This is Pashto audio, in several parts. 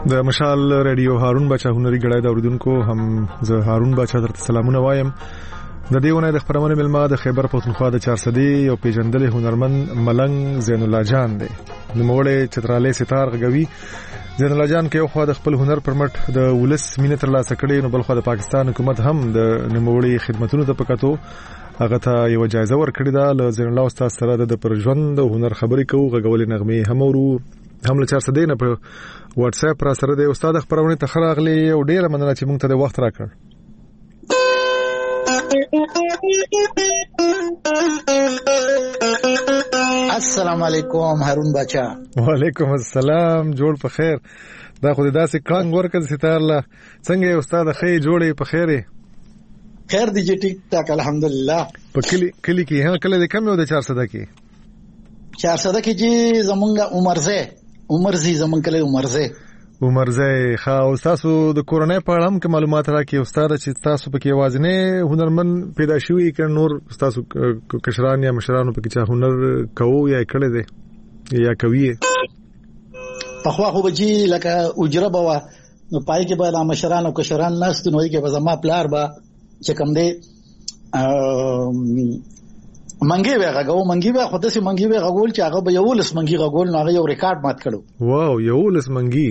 د مشال رادیو هارون بچا هنري غړای د اوریدونکو هم زه هارون بچا درته سلامونه وایم. د دیونه د خبرونه ملما د خیبر پختونخوا د 400 یو پیژندل هنرمند ملنګ زین الله جان دی. د موړې چترالې ستار غوي زین الله جان کې یو خو د خپل هنر پر مټ د ولس مینه تر لاسه کړي، نو بل خو د پاکستان حکومت هم د نوموړي خدماتونو ته پکاتو هغه ته یو جایزه ورکړې ده. ل زین الله استاد سره د پر ژوند او هنر خبرې کوو، غوولې نغمه هم ورو هم له 400 نه په واتس اپ را سره د استاد خبرونه ته خراغلي او ډیره مننه چې موږ ته د وخت راکړ. السلام علیکم هارون بچا. وعلیکم السلام، جوړ په خیر. دا خو داسې کلنګ ورکړ ستار له څنګه استاد خې جوړې په خیره خیر دی چې ټیک ټاک الحمدلله. په کلی کې ها کله د کم یو د 400 کې 400 کې چې زمونږ عمرزي زمونږ کله عمرزي ښه. او تاسو د کورونې په اړه هم معلومات راکړئ استاد چې تاسو په کې وازنه هنرمند پیدا شوی ک نور تاسو کشران یا مشرانو په کې چا هنر کوو یا کړی دی یا کوي په خو بجی لکه اجره بوا نو پای کې به د مشرانو کشران ناست نو کې به زما پلار با چې کوم دی منګي به خو داسې منګي به غول چې هغه به یو لس منګي غول نو هغه یو ریکارډ مات کړو. واو، یو لس منګي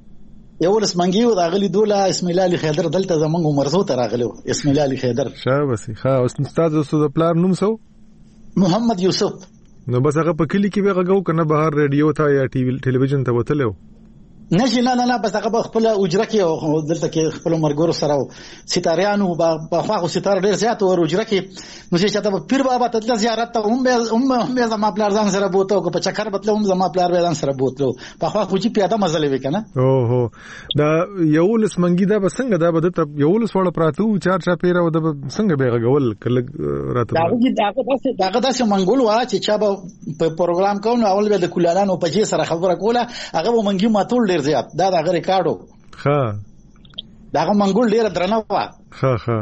او راغلی دوله اسم الله علي خیدر دلته زمونږ مرزو ته راغلو. اسم الله علي خیدر شابه. او استاد د پلار نوم سو محمد یوسف. نو بس هغه په کلی کې به غو کنه بهر رادیو ته یا ټلویزیون ته وتلو نشي نه بس هغه خپل اجره کې او دلته کې خپل مرګورو سره ستاریانو په خواغو ستار ډیر زیات او اجره کې نو چې ته پیر بابا ته زیارت ته هم زما پلار ځان سره بوته او په چکر بدله هم زما پلار ځان سره بوتلو په خوا خو چې پیاده مزل وکنه. اوه دا یو لس منګي دا بسنګ دا بده ته یو لس وړ پراتو چار چا پیره او د څنګه به غول کله راته داغه داسې منګول وا چې چا په پروګرام کوو اول به د کولانو په جې سره خبره کوله هغه منګي ماتول ډیر زیات دا هغه ریکارډو ښه داغه منګول ډیر درنه وا ښه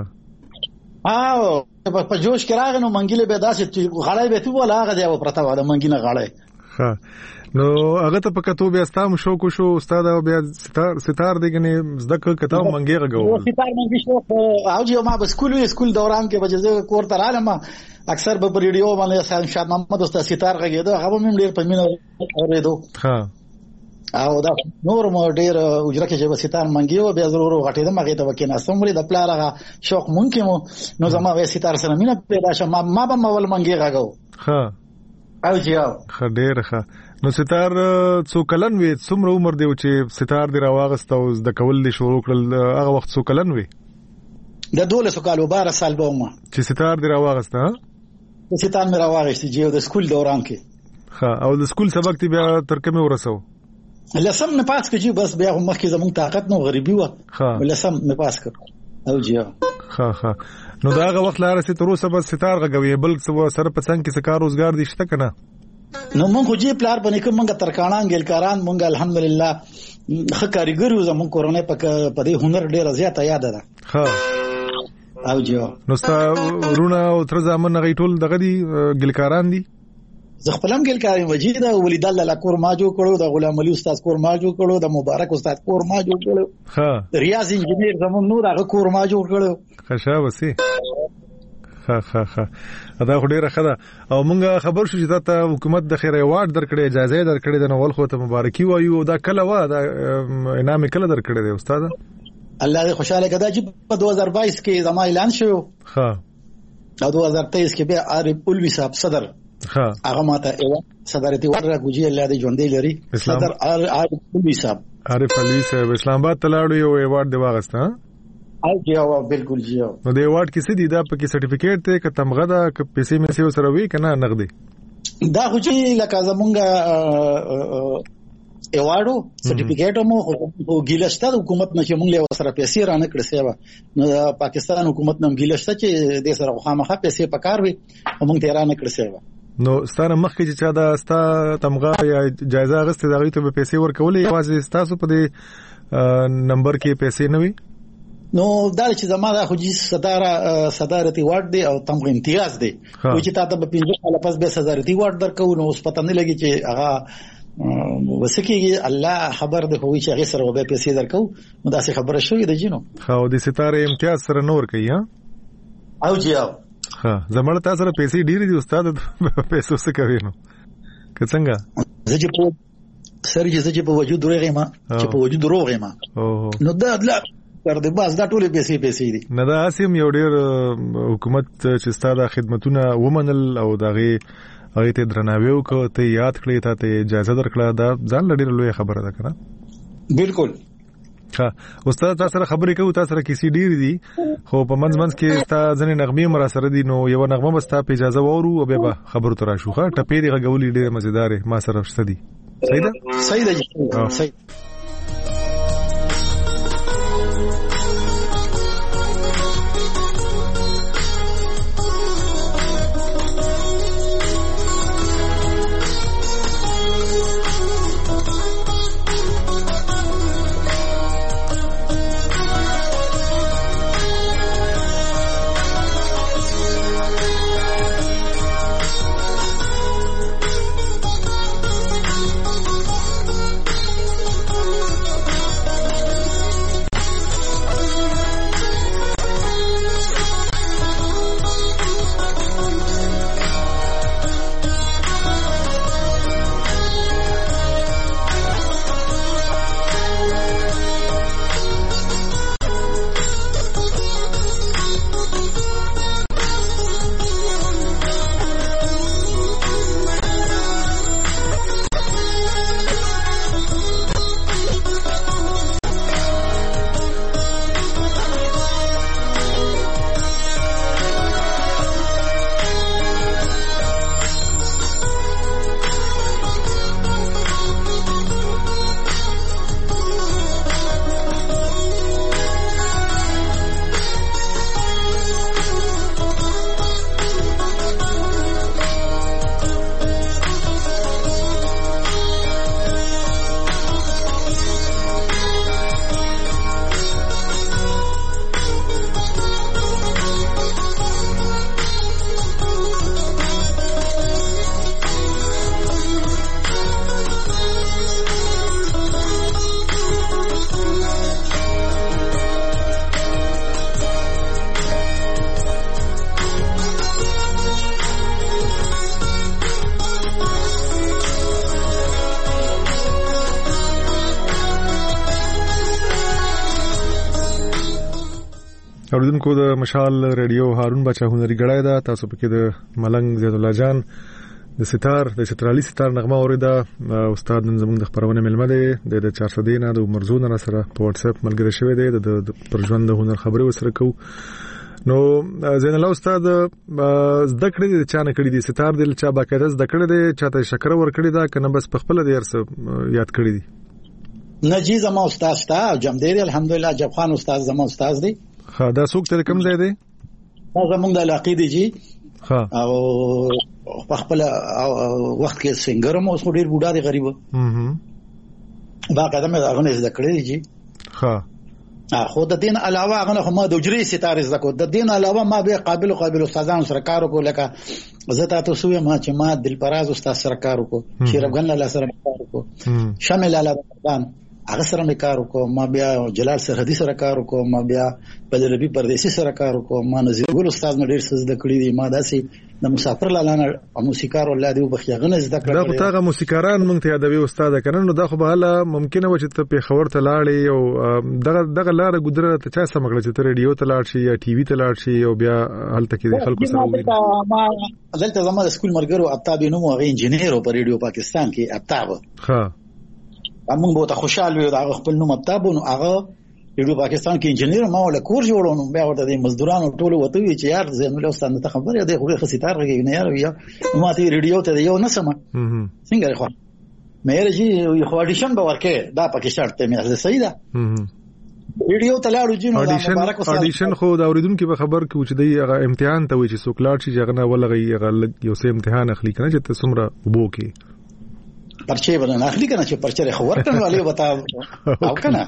او په جوش کې راغنو منګیله به داسې غړای به تو ولا هغه دی پرتا و د منګینه غړای. ښه نو هغه ته په کتو بیا ستاسو شوق شو استاد او بیا ستار دیګنه زدک کتاب منګي غو ستار منګي شو او چې ما په سکول دوران کې بجزه کور ته رالم اکثر په ریډیو باندې شاه محمد استاد ستار غږیدو هغه هم ډیر په مینه اوریدو. ها او دا نور مو ډیر اجره کې چې ستار منګي او بیا ضرور غټیدم هغه ته وکینه سموري د پلارغه شوق ممکن نو زما وې ستار سره مینه پیدا شه ما به مول منګي غاغو. ها او جیاو ډیر ښه. نو ستار څو کلن وي څومره عمر دی چې ستار دی راواغست او د کول دي شروع کړل هغه وخت څو کلن وي؟ د 12 کالو 12 سال به ما چې ستار دی راواغست. ها ستار مې راواغست چې د سکول دوران کې. ها او د سکول سبق تی بیا تر کومه ورسو؟ لسم نه پاس کړي بس بیا مخکې زموږ طاقت نو غریبي و لسم نه پاس کړ او جیاو. ها نو دا هغه وخت لاره سي تر اوسه بس ستار غوي بل څه سره پڅنګ کې سکار روزګار دي شته کنه. نو مونږ خو جی پلار باندې کوم مونږ ترکانان ګلکاران مونږ الحمدلله ښه کاریګر یو زموږ کورونه په دې هنر ډیر زیات یاد ده. ها او جو نو ستا رونه او تر زمون غي ټول دغه دي ګلکاران دي. زه خپلم ګلکاري مجید او ولید الله کور ما جوړ کړو د غلام علي استاد کور ما جوړ کړو د مبارک استاد کور ما جوړ کړو. ها ریاض انجینیر زمون نور هغه کور ما جوړ کړو. ښه وسی ها دا خو ډیره ښه ده. او مونږ خبر شو چې ته حکومت د خیر ایوارډ درکړې اجازه درکړې د نوول خو ته مبارکي وایو. دا کله وا دا انعام کله درکړې دی استاد؟ الله دې خوشاله کړه چې په 2022 کې زما اعلان شو. ها او 2023 کې به عارف الوی صاحب صدر هغه ماته صدارتي ورغه ګوجي الله دې ژوندې لري. صدر عارف الوی صاحب اسلام آباد تلاړو یو ایوارډ دی واغسته. او جواب بالکل جواب. نو د ایوارډ کې څه دي دا پکې سرټیفیکیټ ته ک تمغه دا ک پیسې مې سره وی کنه نقدي دا خو چې لکه زمونږ ایوارډو سرټیفیکیټ مو ګیلشته د حکومت نه چې مونږ له سره پیسې رانه کړې سیوا نو پاکستان حکومت نم ګیلشته چې د سره خامخا پیسې پکار وي مونږ ته رانه کړې سیوا. نو ستاره مخکې چې چا دا ستا تمغه یا جایزه غسته دغه ته پیسې ورکولې یوازې تاسو په دې نمبر کې پیسې نه وي؟ نو دا چې زما د خو جی صدارتي وارد دی او تمغه امتیاز دی چې تاسو په 15 کال پس به صدارتي وارد درکو نو اوس پته نه لګي چې هغه وسکیږي الله خبر ده کوي چې هغه سره به پیسې درکو نو دا څه خبره شوې ده جنو خو د ستاره امتیاز سره نور کوي ها او جی او ها زمړ تاسو سره پیسې ډېری دي استاد پیسې څه کوي نو که څنګه زه چې په وجود روغې ما چې په وجود روغې ما نو دا تر دې باز دا ټولې پیسې دي نه دا اسیم یو ډېر حکومت چې ستاسو خدمتونه ومنل او دغه هغه ته درناوی وکړه ته یاد کړی ته اجازه درکړه دا ځان لړ لوی خبره ده کنه بالکل ها استاد تاسو سره خبرې کوي تاسو سره کیسې ډېری دي خو په منځ کې تاسو ځنې نغمې مر سره دي نو یو نغمه بس تاسو په اجازه وورو او به خبرو تر شو ښه ټپې دی غولې ډېر مزیدار ما سره شته دي صحیح ده صحیح اوریدونکو د مشال ریډیو هارون بچا هنري غړای دا تاسو پکې د ملنګ زید الله جان د ستار د چترالي ستار نغمه اوریدا استاد نن زموږ د خبرونه ملمه دی د 400 نه د مرزون سره په واتس اپ ملګری شوی دی د پرژوند د هنر خبرې وسره کو نو زین الله استاد زده کړې د چانه کړې دي ستار دل چا باقاعده زده کړې دي چاته شکر ور کړې دا کنه بس په خپل د ارس یاد کړې دي نجی زما استاد تا جمدیر الحمدلله جب خان استاد زما استاد دی ها دا څوک تر کوم ځای دی دا زمونږ د علاقې دی جی ها او په خپل وخت کې سنگر مو اوس ډیر بوډا دی غریب با قدمه دا غنځ د کړی جی ها خو د دین علاوه غنه ما د اجري ستاره زکو د دین علاوه ما به قابل استادانو سره کار وکړ لکه زه تاسو سوې ما چې ما دلپراز استاد سره کار وکړ شیرغن الله سره کار وکړ شامل الله هغه سره مې کار وکړ ما بیا جلال سرحدي سره کار وکړ ما بیا بدربي پردیسي سره کار وکړ ما نذیر ګل استاد نو ډیر څه زده کړی دي ما داسې د مسافر لاله موسیقار الله دی وبخیغنه زده کړل دا خو تاغه موسیقاران مونږ ته یادوي استاد کنه نو دا خو به هله ممکنه و چې ته په خبر ته لاړې او دغه لار ګذره ته چا سم کړل چې ته ریډیو ته لاړ شي یا ټي وي ته لاړ شي او بیا هلته کې خلکو سره وګورې ما دلته زما د سکول مرګرو ابتاب نو هغه انجینیر په ریډیو پاکستان کې ابتاب ها موږ به ته خوشاله یو دا خپل نوم ابتاب نو هغه ریډیو پاکستان کې انجینیر ما ول کور جوړونو بیا ورته د مزدورانو ټولو وته وی چې یار زه نو له استاد ته خبر دی خو خسیتار غږی نه یار بیا ما ته ریډیو ته یو نه سم څنګه خو مې رجی یو اډیشن به ورکه دا پکې شرط مې صحیح ده ریډیو ته لاړو جنو مبارک اډیشن خو دا اوریدونکو په خبر کې چې دی هغه امتحان ته وی چې سوکلاټ شي ځغنه ولغی هغه یو څه امتحان اخلي کنه چې ته سمره وبو کې پرچه باندې اخلي کنه چې پرچه خو ورته والے وتا او کنه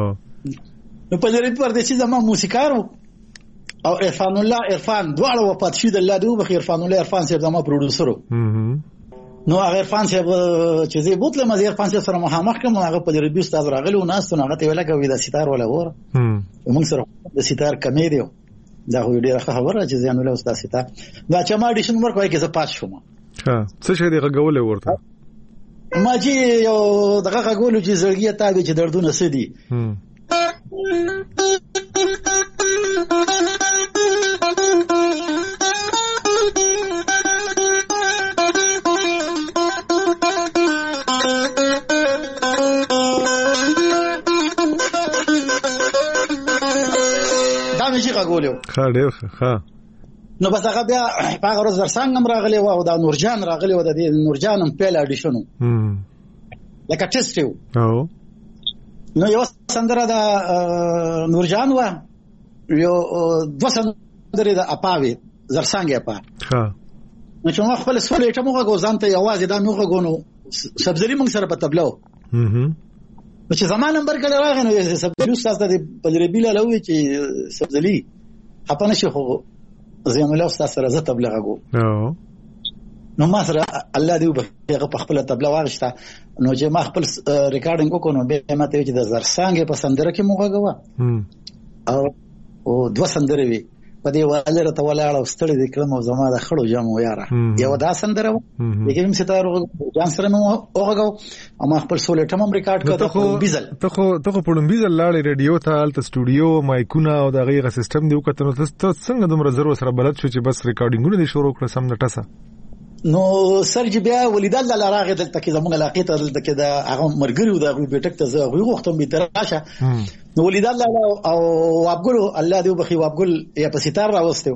نو په دې پردیسي زما موسیقارو او عرفان الله عرفان دواړه وفات شي د الله دی بخیر عرفان الله عرفان صاحب زما پروډوسر نو هغه عرفان صاحب چې زه بوتله مزه عرفان صاحب سره مخامخ کوم هغه په ریویو استاد راغلی و ناس ته هغه ته ویل کوي د ستار ولا وره موږ سره د ستار کمی دی دا خو ډیره خبره چې ځان له استاد ستار دا چې ما اډیشن ورکوي کې زه پاس شوم ها څه شي دی غوولې ورته ما جی یو دغه غوولو چې زړګي ته چې دردونه سدي ښه ډېر ښه نو بس هغه بیا هغه ورځ زرسنګ هم راغلی و او دا نورجان راغلی و د نورجان هم پیل اډیشنو لکه ټیسټ یو نو یو سندره د نورجان و یو دوه سندرې د اپاوي زرسنګ اپا ها نو چې ما خپل سولې ته موږ غوځان ته یوازې دا موږ غونو سبزري موږ سره په تبلو نو چې زمان نمبر کله راغی نو سبزري استاد د بلربي له لوي چې سبزري خپنه شي خو زم له استاد سره زه تبلیغ غو نو ما سره الله دې په خپل تبلیغ واغشته نو چې ما خپل ریکارډینګ وکړو نو به ماته چې د زرسانګ په سندره کې موږ غوا او دوه سندره وی په دې والره ته ولاړ او ستړي د کلم او زما د خړو جامو یاره یو دا سندره و یګم ستاره جان سره مو اوغو او ما خپل سولې ټم ریکارډ کړو بیزل ته خو پړم بیزل لاړې ریډیو ته الته سټوډیو مایکونه او د غیغه سیستم دی وکړو ته څنګه دومره زرو سره بلد شو چې بس ریکارډینګونه دي شروع کړ سم نټسه نو سرج بیا ولیدل الله راغی دلته کې زموږ علاقې ته دلته کې دا هغه مرګریو دا غوي بیٹک ته زه غوي وختم به تراشه نو ولیدل الله او وابګل الله دې وبخي وابګل یا په ستار راوستو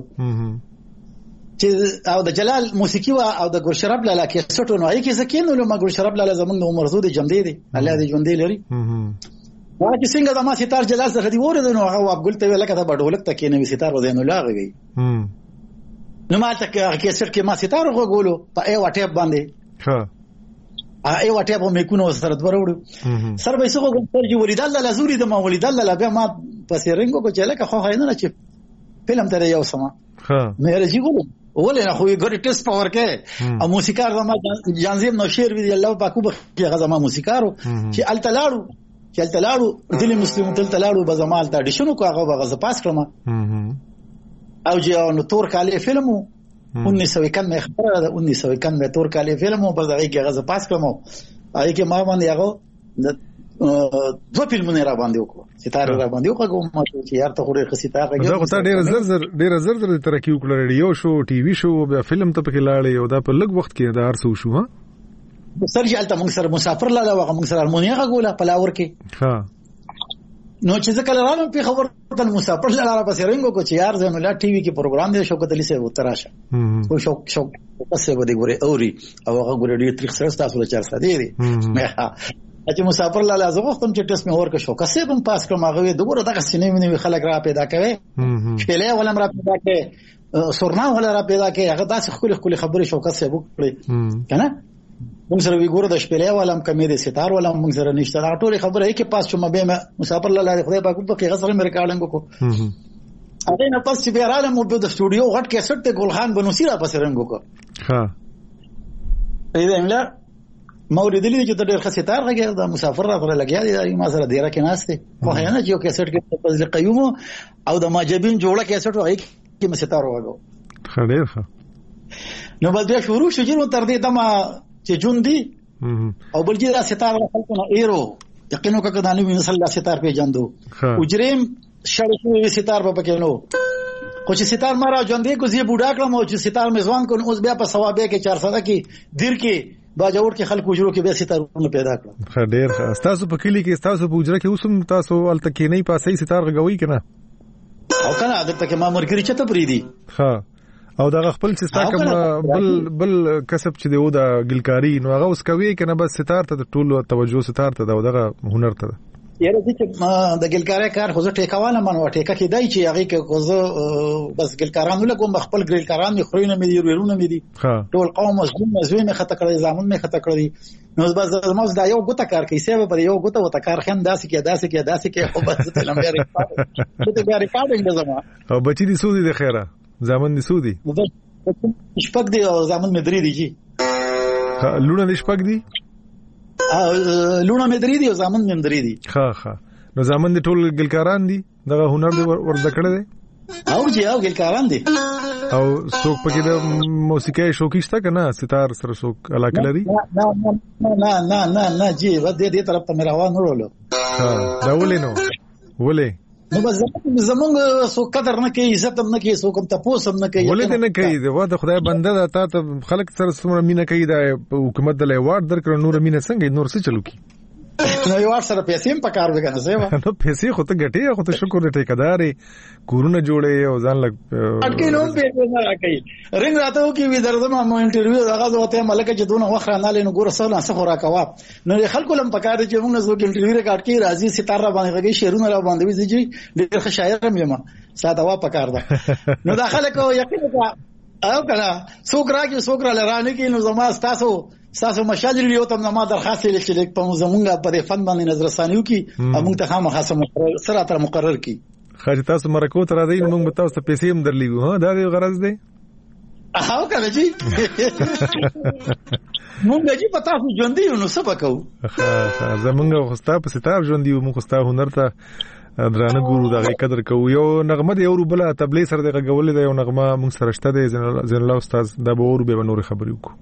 چې او د جلال موسیقي او د ګل شراب لاله کې سټو نو هي کې سکینو له ګل شراب لاله زموږ د مرزود جمدې دي الله دې ژوندې لري وا چې څنګه زما ستار جلال سره دی ورته نو هغه وابګل ته ویل کته بډولک ته کې نو ستار وزین الله غوي نو ما ته کې سر کې ما ستاره غوولو په ای واټیپ باندې ها ای واټیپ مې کو نو سره دروړو سر به څنګه ګور چې ولیدل له زوري د ما ولیدل له بیا ما پسې رنګو کو چې لکه خو نه چې فلم ته یو سما ها مې راځي ګورم ولې نه خو یې ګوري ټیسټ پاور کې او موسیقار ما جانزیم نو شیر وی الله پاکو بخي غزا ما موسیقارو چې التلاړو دلی مسلم تلتلاړو بزمال ته ډیشنو کو هغه غزا پاس کړم او جو نو تور کالی فلمو 1991 خبره ده 1991 تور کالی فلمو په ځای کې غزا پاس کړم آی کې ما باندې هغه دو فلمونه را باندې وکړو ستاره را باندې وکړو ما چې یار ته خوري ستاره راګي دا خو ډېر زر ترقی وکړه ریډیو شو ټي وي شو بیا فلم ته پکې لاړې او دا په لږ وخت کې دا ارسو شو ها سرجی الته موږ سره مسافر لاله وغه موږ سره هارمونیا غوله په لاور کې ها نو چې ځکه لرم په خبر ته مسافر لاله پسې رنګو کو چې یار زموږ لا ټي وي کې پروګرام دی شوکت علي سه وتراشه او شوک پسې بده ګوري اوري او هغه ګوري ډېر تریخ سره تاسو له چارسه دی چې مسافر لاله زه وختم چې ټیسټ مې ورکه شو کسې هم پاس کړم هغه دغه دغه سینې منې خلک را پیدا کوي شپېلې ولم را پیدا کوي سورنا ولا را پیدا کوي هغه داسې خپل خبرې شو کسې وکړي کنه موږ سره وی ګوره د شپېلې ولم کمې دي ستار ولم موږ سره نشته دا ټول خبره یې کې پاس شوم به مسافر لاله خدای پاک په کې غسر مې ریکارډینګ وکړو هغه نه پاس چې بیا رااله مو د سټوډیو غټ کیسټ ته ګلخان بنوسی را پسې رنګ وکړ ها دې املا موریدلی چې د ډېر خسیتار غږی د مسافر را پر لګیا دي ما سره ډیره کې ناشته خو هیڅ نه چې کیسټ کې فضل قیوم او د ماجبین جوړه کیسټ وایي کې مسیتار وایو خډیر ښه نو بل بیا شروع شو چې تر دې دمه چې جون دی او بل چې ستاره خلکو نه ایرو یقینو کړه دانو ویني صلی الله ستاره په جاندو اجریم شړې ستاره په پکې نو خو چې ستاره مارا ژوندې کو زی بوډا کړم او چې ستاره میزوان کو اوس بیا په ثوابه کې 400 کې دیر کې باجوړ کې خلکو اجرو کې به ستاره پیدا کړم خډیر تاسو په کلی کې تاسو په اجره کې اوسم تاسو الته کې نه پاسې ستاره غوي کنه او کنه عادت ته ما مرګري چته پریدي ها او دا خپل چې ستا کوم بل کسب چې دی او دا ګلکاری نو هغه اوس کوي کنه بس ستاره ته ټول توجه ستاره ته دا دغه هنر ته یاره چې د ګلکاری کار خو زه ټیکاوانه منو ټیکا کې دای چې هغه کې کوزه بس ګلکارانو له کوم خپل ګلکاران نه خورینه مې دی ورونه مې دي ټول قوم مزوی مې خطا کړی زامن مې خطا کړی نو بس زموږ دا یو ګوته کار کوي سبب پر یو ګوته وته کار خن داسې کې خو بس ته لمبه ریکارډینګ زما او بچی دي سودی د خیره زامن دي سودی شپږ دی او زامن مې درې دي جی لونه د شپږ دي لونه مې درې دي او زامن مې درې دي. ښه نو زامن دي ټول ګلکاران دي دغه هنر دي ورزده کړی دی او ګلکاران دي او څوک پکې د موسیقۍ شوقي شته کنه ستار سره څوک علاقه لري؟ نه جی ودې دې طرف ته مې روان ورولو. دا ولې نو نو بس زمونږ څوک قدر نه کوي عزت هم نه کوي څوک هم تاسو هم نه کوي ولې نه کوي دا د خدای بنده ده تا ته خلک سره څومره مینه کوي دا حکومت د ایوارډ درکړ نور مینه څنګه نور څه چلو کی نو ایوارډ سره پیسې هم پکار وګڼه سیوا نو پیسې خو ته ګټي خو ته شکر دې ټیکدارې کورونه جوړې او ځان لګ اټکی نو پیسې نه راکې رنګ راته کی وی درځم ما انټرویو هغه ځوته ملکه چې دونه وخت نه لینو ګور سره څه خورا کوا نو خلکو لم پکار چې موږ زو کې انټرویو ریکارډ کې راځي ستاره باندې غږی شعرونه را باندې وی چې ډېر ښه شاعر هم یم ساده وا پکار ده نو داخله کو یقین کا او کنه څوک راځي څوک را لرانه کې نو زما تاسو مشال لیو ته ما درخواست لیکل په زمونږه په فن باندې نظر ثانیو کې موږ ته خامخا سره تر مقرر کی خاص تاسو مرکو تر راځي موږ به تاسو پیسې هم درلیږو ها دا دی غرض دی او کنه جی موږ چې پتا خو ژوند دی نو څه وکاو زمونږ خوستا په ستاب ژوند دی موږ خوستا هنر ته درانه ګورو دا قدر کوو یو نغمه دی او بل تبلیغ سره دغه غولې دی یو نغمه موږ سره شته دی زین الله استاد دا به ور به نور خبرې وکړو.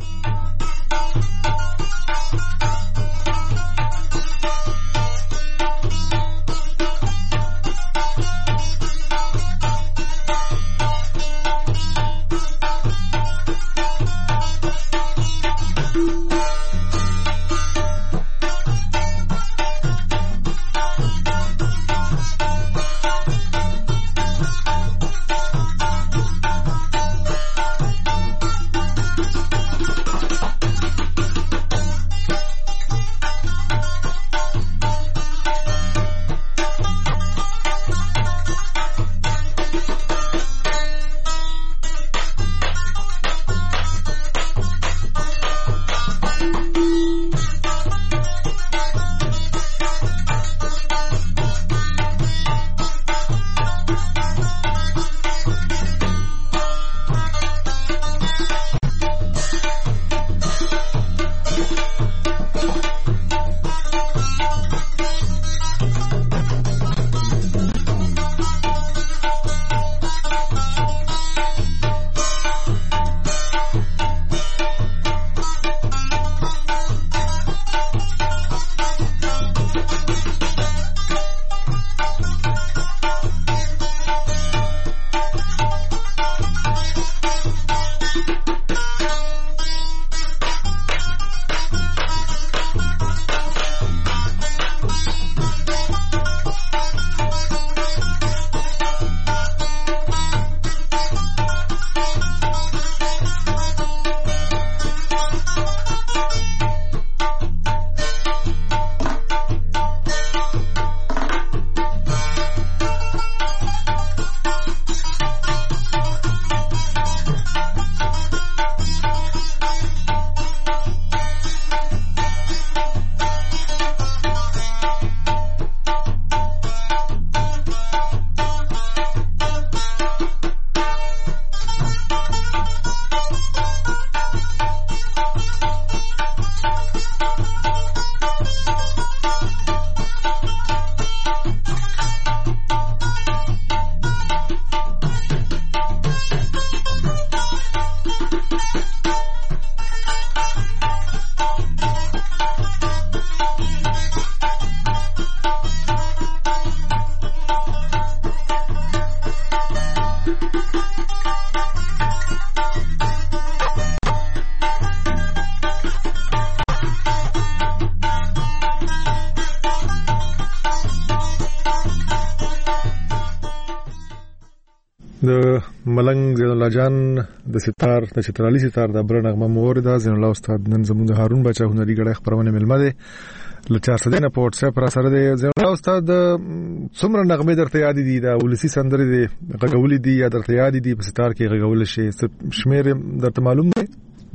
د ملنګ زین الله جان د ستار د چترالي ستار د بل نغمه مورده زین الله استاد نن زموږ هارون بچا هنري غړي خبرونه ملمه ده ل 400 نه په واتس اپ را سره ده زین الله استاد څومره نغمه درته یاد دي دا ولسی سندره دي غغولې دي یا درته یاد دي په ستار کې غغول شي شمیر درته معلوم دی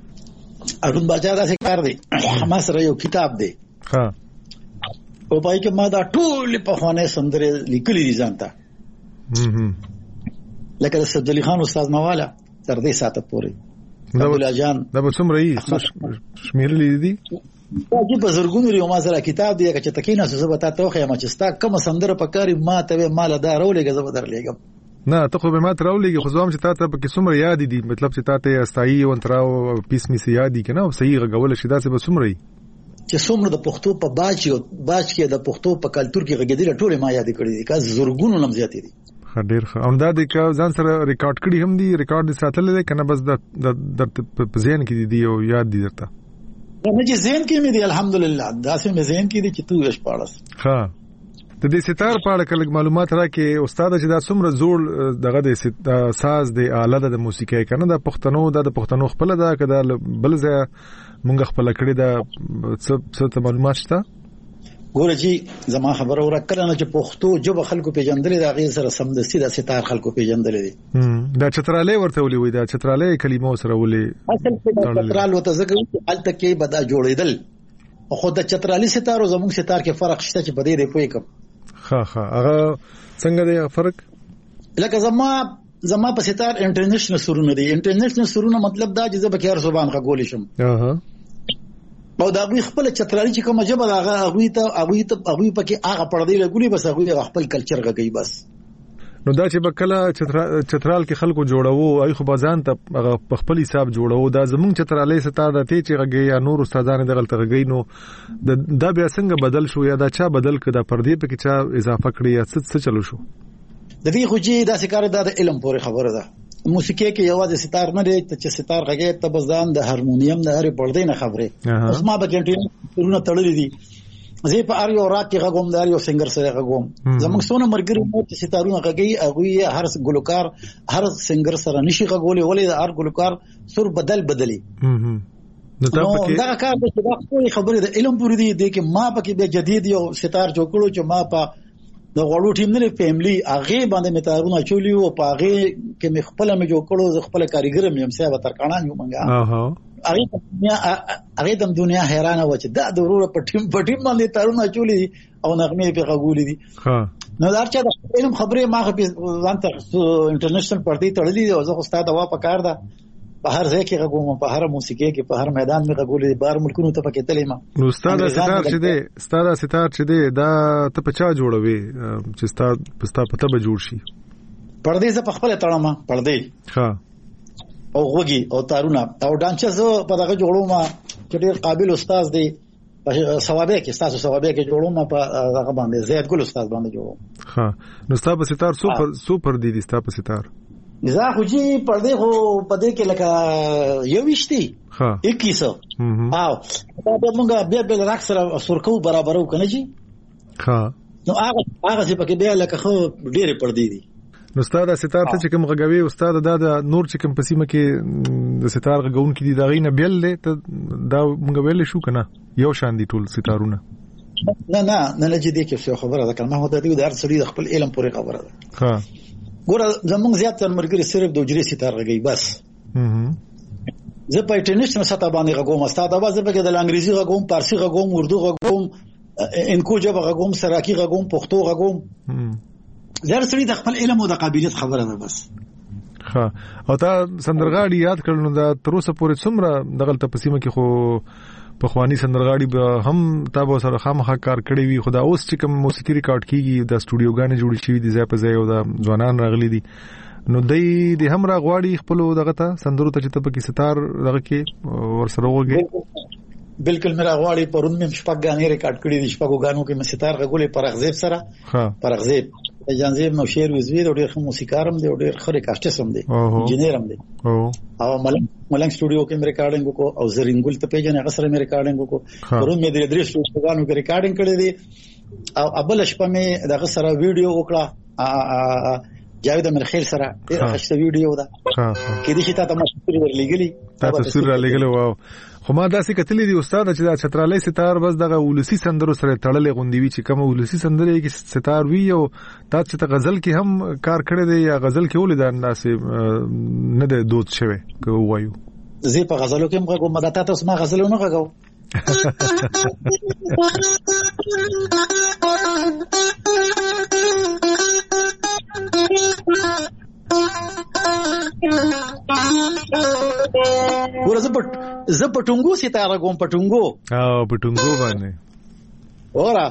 هارون بچا دا څه کار دی ما سره یو کتاب دی ها او پای کې ما دا ټول په خوانه سندره لیکلې دي ځانته لکه سید علي خان استاد مواله تر دې ساعت پورې عبدالله جان دا به څومره یې شمیرلي دي دا په زرګونو ریو ما سره کتاب دی چې تکینه څه به تاسو خو ما چې ستا کوم سندره پکاري ما ته مال دا رولېږي زه به درلېږم نه ته خو به ما تراولېږي خو زوم چې تاسو په کې څومره یاد دي مطلب چې تاسو استایي او تراو پیس می سي یاد دي کنه او صحیح غول شي دا څه به څومره چې څومره د پښتو په باج کې د پښتو په کلچر کې غږیدل ټول ما یاد کړی دي کا زرګونو نم زیاتې دي ډېر ښه او دا د ځان سره ریکارډ کړی هم دي ریکارډ ساتل دي کنه بس د په ذهن کې دي او یاد دي درته نه چې ذهن کې مې دي الحمدلله دا سم ذهن کې دي چې تو یې پاړس ها د دې ستار په اړه کله معلومات راکې استاد چې دا څومره زوړ دغه د ساز د آله د موسیقي کنه د پښتنو خپل دا کده بل ځای مونږ خپل کړی دا څه معلومات شته ګوره جی زما خبره ورکړه نه چې پښتو جبه خلکو پیژندل دا غي سره سمدستي د ستار خلکو پیژندل دي دا چتراله ورته ولي وای دا چتراله کلمو سره ولي اصل چترال وته زګو الته کې بدا جوړیدل خو د چترالي ستار او زموږ ستار کې فرق شته چې بده دی پوي کوم ها هغه څنګه دی فرق لکه زما په ستار انټرنیشنل سرونه دي انټرنیشنل سرونه مطلب دا چې زه به کار زبان غول شم او دا غوي خپل چترالي چې کومه جبه هغه هغه پکې هغه پردې لګولي بس هغه خپل کلچر غږی بس نو دا چې بکله چترال کې خلکو جوړاوه ای خو بازان ته په خپل حساب جوړاوه دا زمونږ چترالي ستاره ته چې غږی یا نور استادانه دغه غږی نو دا بیا څنګه بدل شو یا دا چا بدل کړه پردې پکې چا اضافه کړی یا څه چلو شو د دې خو چې دا څنګه د علم پورې خبره ده موسیقي کې یوازې ستار نه دی چې ستار غږی ته بزدان د هارمونیم د هرې پردې نه خبره اوس ما به کنټینیو تړلې دي زه په اریو رات کې غوم د اریو سنگر سره غوم زموږ څونه مرګري مو چې ستارونه غږی هغه هر ګلوکار هر سنگر سره نشي غولې ولې هر ګلوکار سر بدلی نو دا کار د خبره د علم پوری دی چې ما پکې به جدید یو ستار جوړ کړو چې ما په د غوړو ټیم نه فیملی هغه باندې متارونه چولی او پاغه کې مخبل مې جوړ کړو خپل کاریګر مې هم سیابه ترکانان یو منګه هغه د دنیا حیرانه و چې دا د ورور په ټیم باندې تارونه چولی او نغمه په غوولې دي نو دا چې د علم خبره ما په ځانته انټرنیشنل پارټي تړلې او زه خو ستاسو دوا پکار ده په هر ځای کې غووم په هر موسیقي کې په هر میدان کې غوولې بار ملکونو ته پکې تلې ما نو استاد ستار چې دی دا ته په چا جوړوي چې ستا پته به جوړ شي پردې زه په خپل تړم پردې ها او غوږی او تارونه او ډانچه زه په دغه جوړوم چې ډېر قابل استاد دی په ثوابه کې تاسو ثوابه کې جوړوم په هغه باندې زید ګل استاد باندې جوړوم ها نو ستا په ستار سوپر دی ستا په ستار زه خو جی پردې خو پدې کې لکه یو وشتي ها 2100 او دا موږ به راک سره سرکو برابرو کنه جی ها نو هغه چې پکې به لکه خو ډېر پردې دي نو استاد ستار ته چې کوم غږوي استاد دا نور چې کوم پسیمه کې د ستار غږون کې دي دا غینه بیل ته دا موږ ویل شو کنه یو شان دي ټول ستارونه نه چې دې کې څه خبره ده کله ما ته دې د هر څړي د خپل علم پورې خبره ده ها ګوره زمونږ زیات تر مرګري صرف د وجري ستار غږی بس زه په انټرنیشنل سطح باندې غږوم استاد اواز به د انګریزي غږوم فارسی غږوم اردو غږوم انکو جبه غږوم سراکی غږوم پښتو غږوم زر سړي د خپل علم او د قابلیت خبره ده بس ها او تا سندرغاړي یاد کړل نو دا تر اوسه پورې څومره دغه تپسیمه کې خو په خواني سندرغاړي به هم تاسو سره خامخا کار کړی وي خدا اوس چې کوم موسیقي ریکارډ کیږي د سټوډیوګانې جوړې شوې دي ځای په ځای او د ځوانان راغلي دي نو د هم راغواړي خپل دغه ته سندرو ته چې ته پکې ستار دغه کې ورسره وګي بالکل میرا غواړي پرون مې شپږ غانې ریکارډ کړې دي شپږ غانو کې مې ستار غولې پرغزیب سره پرغزیب جانزیب نو شعر وزویر او ډېر موسیقارم دی او ډېر خره کاستم دی انجینرم دی او ملنګ سټوډیو کې مې ریکارډینګ وکړو او زرینګل ته پیژنې هغه سره مې ریکارډینګ وکړو پرون مې د درې سټوډیوګانو کې ریکارډینګ کړی دی او ابل شپه مې دغه سره ویډیو وکړه جاوید امرخیل سره ډېر ښه ویډیو ده کې دي چې تاسو تصویر ورلګلی تاسو تصویر لګلی واو خو ما داسې کتلې دي استاد چې دا چترالي ستار بس دغه ولسی سندرو سره تړلې غوندوي چې کوم ولسی سندرې کې ستار وی او تاسو چې غزل کې هم کار کړی دی یا غزل کې ولې دا ناسې نه د دوت شوی کو وایو زه په غزلو کې موږ کوم مدته تاسو ما غزلونه غاغو پټونګو ستاره کوم پټونګو پټونګو باندې اورا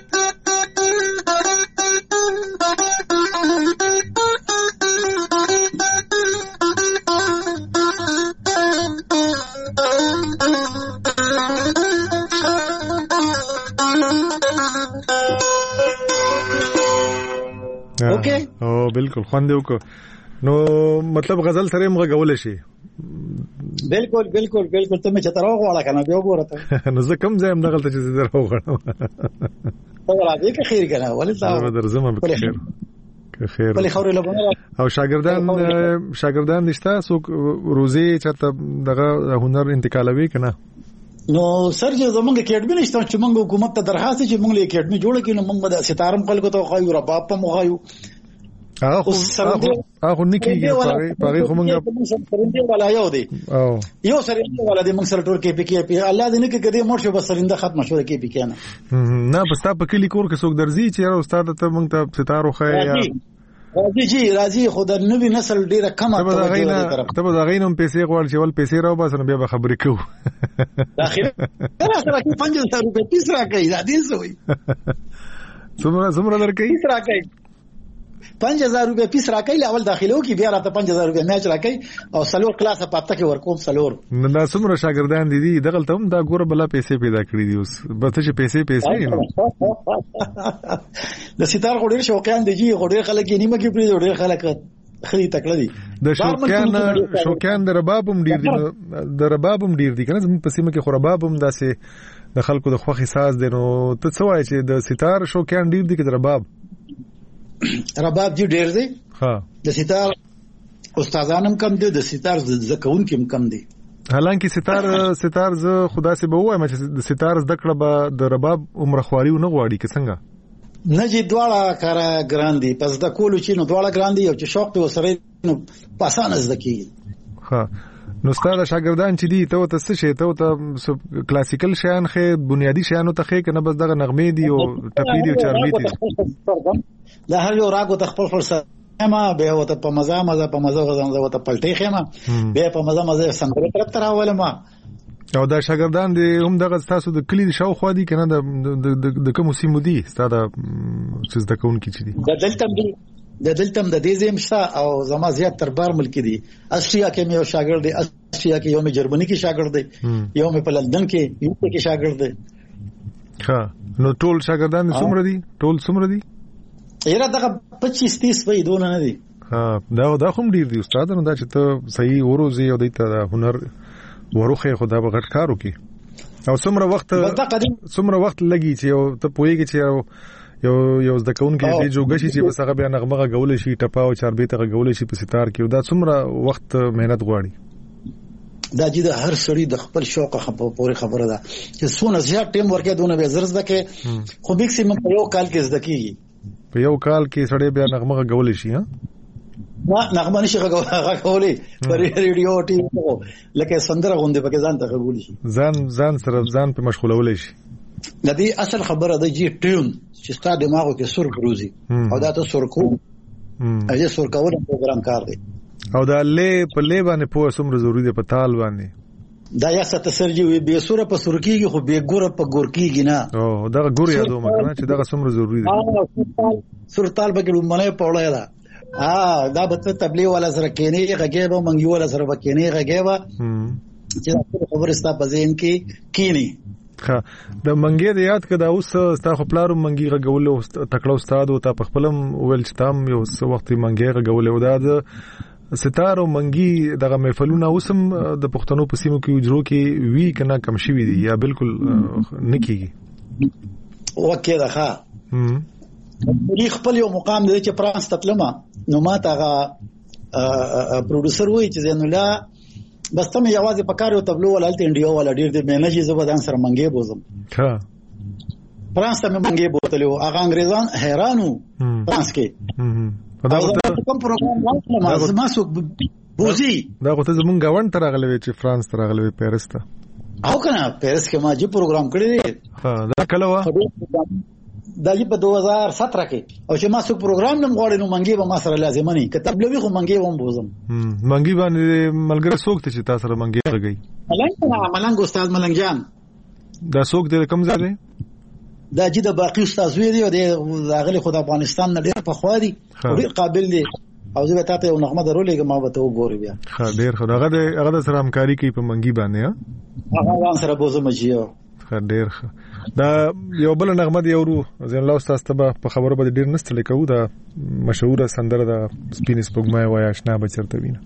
اوکے بالکل خوند وکړو نو مطلب غزل سره موږ غول شي بالکل بالکل بالکل ته مې چتراو غواړه کنه بیا وګورته نو زه کوم ځای هم دغلت چې زه راوغړم راځي که خیر کنه ولې تا درځم به خیر خیر او شاګردان نشته څوک روزي چرته دغه هنر انتقالوي کنه نو سر چې زمونږ اکیډمي نشته چې موږ حکومت ته درخواست چې موږ له اکیډمي جوړ کړو موږ د ستارم خلکو ته خو رباب په مخایو هغه نکیږي پاره خو موږ سرنده ولا یو دی یو سرنده ولا دی موږ سره ټول کې پکې پی الله دې نه کې کدي مور شو بس سرنده ختم شو کې پکې نه بس تا په کلی کور کې څوک درځي چې استاد ته موږ ته ستارو خای راځي خو د نوې نسل ډیره کمه ته به غینم پیسې غواړي چې ول پیسې راو بس بیا به خبرې کوو داخله سره کې 5000 روپے پیس راکې دا دې سوې څومره درکې پیس راکې 5000 روپے پیس راکې اول داخلو کې بیا راته 5000 روپے میچ راکې او سلور کلاس په پته کې ورکوم سلور دا څومره شاګردان دي دغلته هم دا ګوره بلا پیسې پیدا کړې دي اوس به ته چې پیسې د ستار غوډیر شوقیان دي چې غوډیر خلک یې نیمه کې پری غوډیر خلک خري تکړه دي د شوقیان د ربابم ډیر دي کنه زموږ په سیمه کې خو ربابم داسې د خلکو د خوخي ساز دي نو ته څه وایې چې د ستار شوقیان ډیر دي کې د رباب جی ډیر دی ها د ستار استادانم کم دي د ستار زکون کې کم دي حالانکه ستار ز خدا سي به وایم چې د ستار زده کړه به د رباب عمر خواري نه غواړي که څنګه نه جی دواړه کارا ګران دي پس د کولو چې نو دواړه ګران دي او چې شوق ته وسره نو پاسانه زده کیږي ها نو ستاره شاګردان چې دي ته څه شي ته کلاسیکل شیان خې بنیادی شیانو ته خې کنه بس دغه نغمې دي او ټپې دي او چاربې دي دا هر یو راګو تخپل فرصت ما به وته په مزه غزان زه وته پلټې خېما به په مزه څنګه طرف تر اول ما او دا شاګردان دي هم دغه تاسو د کلی شاو خو دي کنه د کوم سیمو دي ستاده چې د کون کې چي دي د دلتم د دې زم شته او زما زیات تر بار ملک دي استریا کې مې شاګرد دي استریا کې یو مې جرمني کې شاګرد دي یو مې په لندن کې یو کې شاګرد دي ها نو ټول شاګردان څومره دي یره دغه 25-30 وې دونه نه دي ها دا کوم ډیر دي استاد نو دا چې ته صحیح وروزي او د هنر وروخه خدا به غټ کارو کی او څومره وخت لګي چې ته پوهیږي چې یو ځکهون کې دې جوګ شي چې بس هغه بیا نغمه غول شي ټپا او چاربې ته غول شي په ستار کې دا څومره وخت مهنت غواړي دا چې د هر سړي د خپل شوق پورې خبره ده چې څونه زیات ټیم ورکې دونه به زر زده کې خو میکسیمم په یو کال کې زده کیږي په یو کال کې سړی بیا نغمه غول شي ها نغمه نشي غولې پر ریډیو ټي لکه سندره غونډه پکې ځان ته غول شي ځان سره ځان په مشغولول شي د دې اصل خبره ده چې ټیون چې ستاسو دماغو کې سر بروزي او دا ته سر کو اجه سر کول پروګرام کار دی او دا له په له باندې په سمره ضروری دی په تال باندې دا یا ست سرجی وي به سر په سر کېږي خو به ګور په ګور کېږي نه او دا ګور یادو مګنه چې دا سمره ضروری دی سر تال به ګلو منه پوره ده دا به تبلیغ ولا سره کېنی غږه به منګي ولا سره کېنی غږه به چې خبر استا په ذهن کې کېنی ها د منګي د یاد کده اوس ستا خو پلارو منګي غول او تکړه استاد او تا په خپلم ویل چې تام یو وخت منګي غول او دا ستاره منګي دغه محفلونه اوسم د پښتنو په سیمو کې اجرو کې وی کنه کم شي وي یا بالکل نکېږي وکړه ښا دې خپل یو مقام دی چې فرانس تطلمه نو ما تاغه پروډوسر وای چې زین الله بس ته مې आवाज په کار یو تبلو ولالته انډیو ولا ډیر دې مینجی زبردان سره منګي بوزم ها فرانس ته مې منګي بوتلو هغه انګريزان حیرانو فرانس کې دا کوم پروګرام راځي ما سو بوزي دا کوته زمونږ غوڼ تر غلوي چې فرانس تر غلوي پیرس ته او کنه پیرس کې ما جی پروګرام کړی دی ها دا کله وا دا په 2017 کې او چې ما څو پروګرام نم غوړې نو منګي به ما سره لازمني کتاب لوي خو منګي ووم بوزم منګي باندې ملګری څوک ته چې تاسو سره منګي راغی ملنګ استاد ملنګ جان دا څوک د کوم ځای دی؟ دا چې د باقي استاد وی دی او د غلي خدای افغانستان نه ډیر په خوا دی ډیر قابل دی او زه ته یو نغمه درولې ما به ته وګورې بیا. ښه ډیر ښه. هغه د سره همکاري کوي په منګي باندې هغه ځان سره بوزم جیو. ښه ډیر ښه. دا یو بل نغمه دی ورو زين الله استاد ته په خبرو باندې ډیر نستل کوو. دا مشهور سندره د سپین سپوږمۍ وای آشنا بچرته وینه.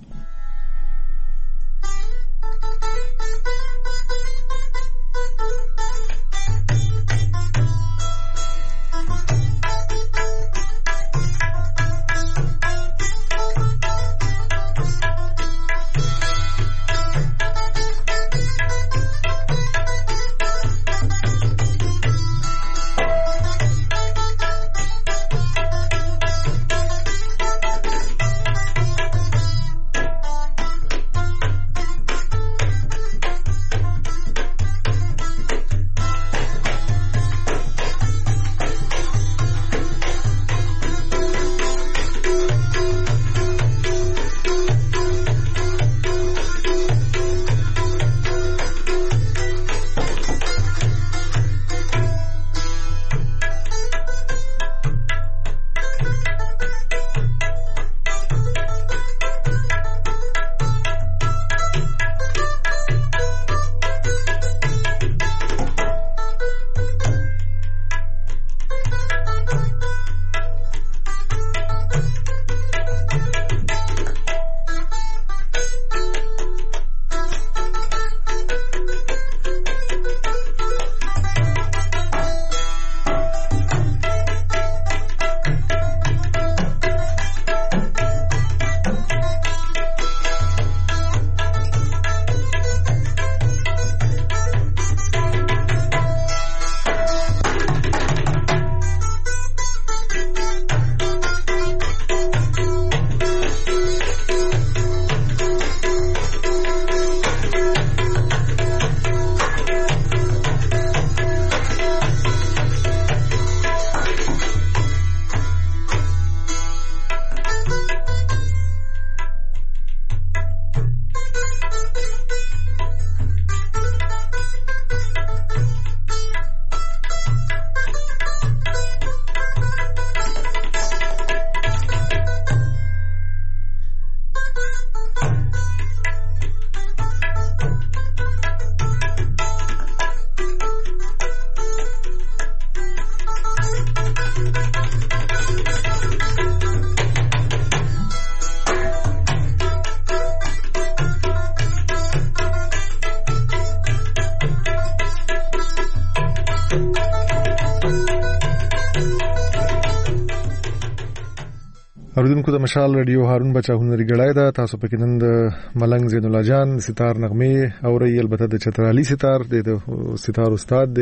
اوریدونکو د مشال رادیو هارون بچا هنري غړای دا تاسو پکې نن د ملنګ زین الله جان ستار نغمه او ری البته د چترالي ستار د ستار استاد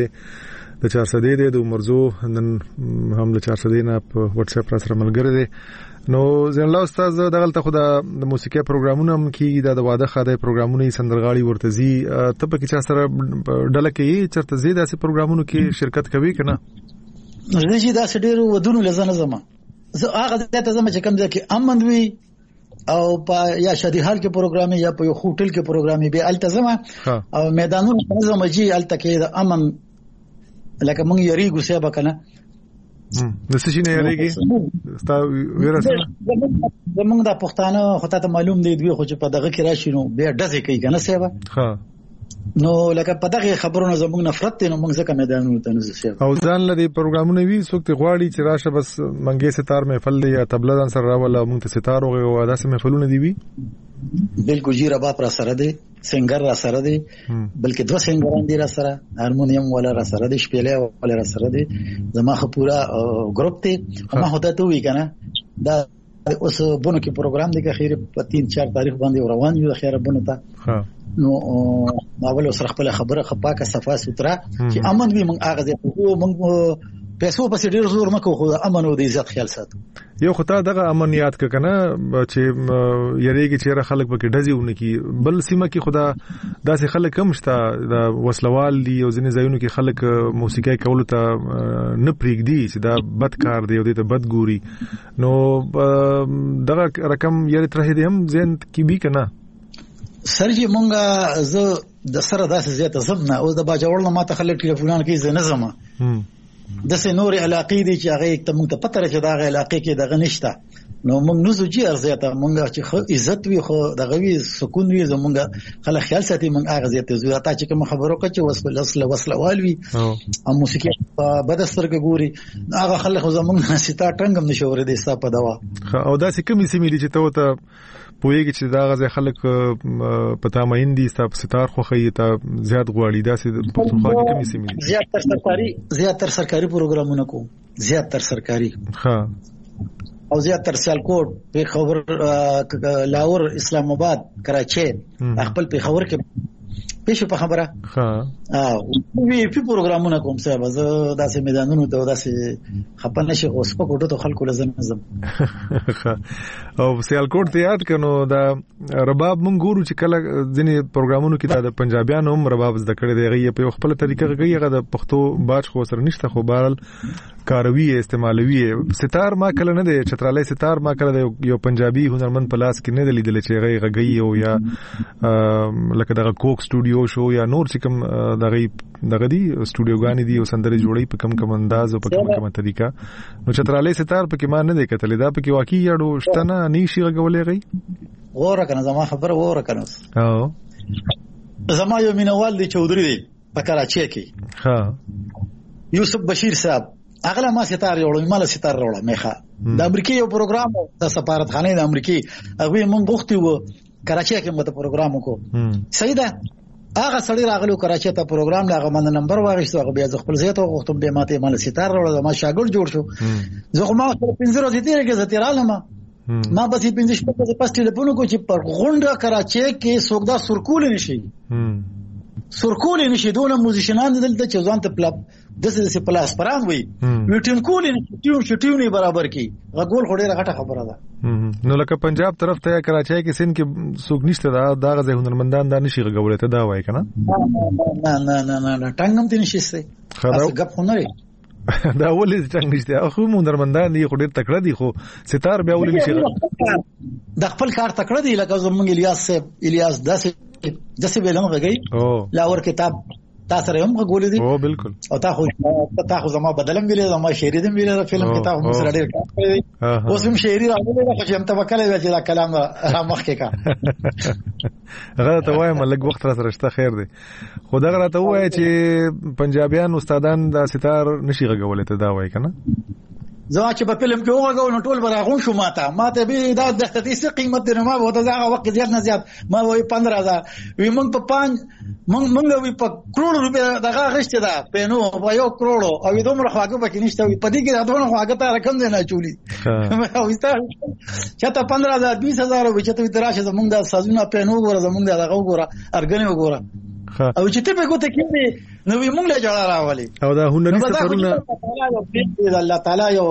د 400 د عمرزو نن هم د 400 نه په واتس اپ سره ملګری دي. نو زین الله استاد دغلته خو د موسیقي پروګرامونه هم کې د واده خاده پروګرامونه سندرغاړي ورتزي ته پکې چا سره ډله کې چرته زیاده سي پروګرامونو کې شرکت کوي کنه؟ زه چې دا سډیرو ودونو لزنه زما زه هغه ته زما چې کوم ځکه امن وی او په یا شادي حال کې پروګرام یا په یو هوټل کې پروګرام به التزمه او میدانونو زما جی الته کې د امن لکه مونږ یریګو سبا کنه د څه شي نه یریږي ستا ورسره زمونږ د پښتانه خو ته معلوم دی دوی خو چې په دغه کې راشي نو به ډزې کوي کنه سبا نو لکه په دغه خبرونو زموږ نفرت دی نو موږ ځکه میدانونو ته نزو شو او ځان لدی پروګرامونه وی څوک غواړي چې راشه بس منګي ستار محفل دی یا تبله ځان سره راول موږ ته ستار او داسې محفلونه دی وی بالکل جی رباب را سره دی سنگر را سره دی بلکې دوه سنگران دی را سره هارمونیم ولا را سره دی شپېلې ولا را سره دی زما خو پورا ګروپ دی ما هدا ته وی کنه دا اوس بونو کې پروګرام دی که خیر په 3-4 تاریخ باندې روان یو خیر بونو ته نو اول سره خپل خبره خپاکه صفه ستره چې امن وي موږ هغه ځای موږ پیسو پسې ډیر زور مکو خو امن او د عزت خیال ساتو یو خدای دغه امن یاد ک کنه چې یریږي چې خلک پکې ډزیونه کی بل سیمه کې خدا داسې خلک کم شته د وسلوال دی او ځینې ځایونو کې خلک موسیقي کول ته نه پریږدي چې دا بد کار دی او دې ته بد ګوري نو دغه رقم یری ترې هم زین کی بي کنه سرجی مونږه ز د سره داسې زیاته زمنه او د باجوړ نه ماته خلک ټلیفونان کوي زه نه زما د سه نور علاقې دي چې هغه ته مونږ ته پته راځي دا علاقې کې دغه نشته نو مونږ نو زوجي ارزیاته مونږ چې خو عزت وي خو دغه وی سکون وي زمونږ خلک خیال ساتي مونږ هغه زیاته زو تا چې کوم خبرو کوي چې وصله والوي او موسیقي په بدسترګه ګوري هغه خلک زمونږ ستا ټنګم نشور دي ستا په دوا او دا سې کومې سیمې دي چې ته پوهیږي چې دا غزه خلک پتا مهندي ستار خو خي ته زیات غواړي دا سې پښتونخوا کې کومې سیمې دي زیاتره سرکاري پروګرامونه کوم زیاتره سرکاري ها او زیاتره سیالکوټ پیښور لاهور اسلام آباد کراچي خپل پیښور کې پېښه په خبره ها وی په پروګرامونه کوم څه باز داسې میدانونو ته داسې خپل نشي اوس په کوټو ته خلکو لازم او سیالکوټ ته یاد کنو دا رباب مونږ ګورو چې کله ځینې پروګرامونو کې د پنجابیانو هم رباب زده کړی دی غي په خپل طریقه کوي هغه د پښتو باج خو سره نشته خو بهرال کاروي استعمالوي ستار ما کله نه دی چترالي ستار ما کله یو پنجابي هنرمند په لاس کې نه دی لیدل چې غي او یا لکه دغه کوک سټوډیو شو یا نور چې کوم دغه دی سټوډیوګانی دی او سندري جوړي په کم انداز او په کم طریقه نو چترالي ستار په کې ما نه دی کتل دا په کې واقعي یړو شتنه نشي غولې غي وره کنه زما خبره وره کنه او زما یو مینوال دی چودري دی په کراچي کې ها یوسف بشیر صاحب اغلا ما ستار یوړم مال ستار وروړم میخه د امریکای یو پروګرام د سفارتخانه د امریکای هغه مونږ غوښتي وو کراچي کې مته پروګرام وکړو صحیح ده هغه سړی راغلو کراچي ته پروګرام لاغه من نمبر واغښتو هغه بیا خپل زیاته وختم به ماته مال ستار وروړم ما شاګرد جوړ شو زه خو ما 15 ورځې تیرې کې ستیرالم ما بس 15 شپه پس ټلیفون کو چې پر غونډه کراچي کې سوګدا سرکول نشي سرکول نشي دونه موزیشنان دلته چې ځان ته پلاپ دسه پلاس پران وي ویټین کول نشي ټیونی برابر کی غول خوري راټه خبره ده نو لکه پنجاب طرف ته کراچي کې سین کې سوق نشته دا غزه هنرمندان دا نشي غولې ته دا وای کنه نه ټنګم دي نشي سي خلاص غپ هنري دا ولې څنګه نشته خو هنرمندان دي خو ډېر تکړه دي خو ستار بیا ولې نشي د خپل کار تکړه دي لکه زمونږ الیاس داسې ویلم غږی لاور کتاب تاسو هم غوړې دي او بالکل او تاسو زما بدلم ویلې زما شعري دم ویلې فلم کتاب مو سره ډېر کار کوي اوس هم شعري راغلی دا چې هم توکل دی چې دا کلام را مخکې کا هغه ته وایم لږ وخت را سره شته خیر دی خو دا راته وایي چې پنجابیان استادان دا ستار نشي غوړې ته دا وایي کنه زما چې په فلم کې وګورم نو ټول براغون شو ماته به دا د ستاتستیک قیمت دی ما وته دا وخت زیات نه زیات ما وای 15000 وی مونږ په 5 مونږ وی په کروڑ روپیا دغه غشته دا په نو په 1 کروڑ او دومره خواږه پکې نشته وی په دې کې دونه خواږه ته رقم دی نه چولی او وستا چاته 15000 20000 وی چته تراشه زمونږ د سازونه په نو ګوره زمونږ دغه ګوره ارګنه وګوره او چې ته په ګوته کې نو موږ له جوړه راولي او دا هنري سفرونه الله تعالی یو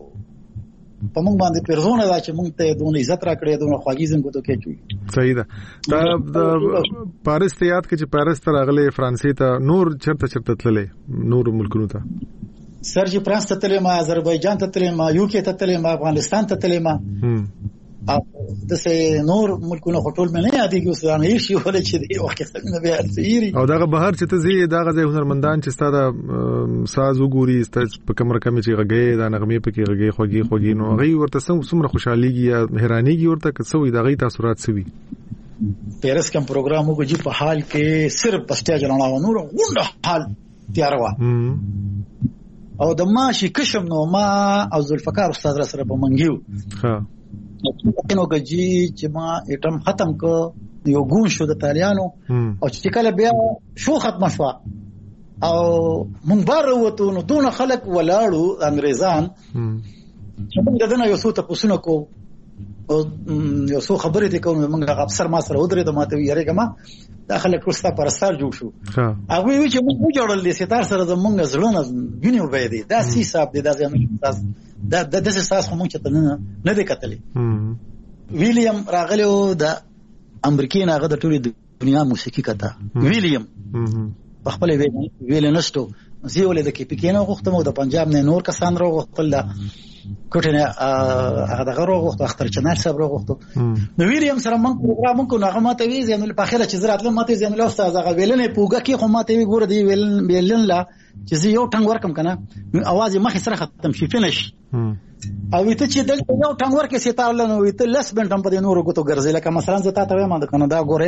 په موږ باندې پرزونه دا چې موږ ته دونه عزت راکړي دونه خواږي زنګو ته کې چوي صحیح ده دا پاریس ته یاد کې چې پاریس ته راغلي فرانسې ته نور چرته تللې نور ملکونو ته سر چې فرانس ته تللې ما آذربایجان ته تللې ما یو کې ته تللې ما افغانستان ته تللې ما او دسه نور ملکونه خټول مې نه یادېږي اوس دا نه شي ولې چې دی وخت څنګه بیا سیری او دا بهر چې ته زی دا غزه هنرمندان چې ستاره ساز وګوري ست په کمر کمی چې غږی دا نغمه پکې غږی خوږی نو غي ورته څومره خوشحاليږي یا حیرانيږي ورته کڅوې دا غي تاثرات سوي پیرس کوم پروګرام وګ جی په حال کې صرف پسټیا جوړاو نور غونډه حال تیار وا او د ماشي کشم نو ما او ذوالفقار استاد را سره په منګیو ها نو کجی چې ما اټم ختم کو یو ګون شو د تالیانو او چې کله بیا شو ختم شو او مونږ بار وته نو دون خلک ولاړو انګريزان چې موږ دغه یو څه ته پوښتنه کو او یو څه خبرې ته کوم موږ افسر ما سره ودرې د ماته یریګه ما داخله کړستا پرستار جوړ شو هغه وی چې موږ جوړل دي ستار سره زمونږ زړونه ویني وبې دي دا سی صاحب دي دا ځم دا د اساس هم چې نه دی کتلې ویلیام راغلو د امریکای هغه د ټولې دنیا موسیقي کته ویلیام په خپل ویل نشته زه ولې د کې پکې نه غوښتم او د پنجاب نه نور کسان راغوښتل دا کوټنه هغه دغه راغوښت اختر چنار صاحب راغوښت نو ویلیم سره موږ پروګرام کو نغه ماته وی زینول په اخره چې زرات ماته زینول استاد هغه ویلنه پوګه کې خو ماته وی ګور دی ویلن لا چې زه یو ټنګ ورکم کنه اواز مخې سره ختم شي فینش او ته چې دلته یو ټنګ ورکې ستار لنو وي ته لس بنټم په نورو غوتو ګرځي لکه مثلا زه تاسو وایم د کنه دا ګوره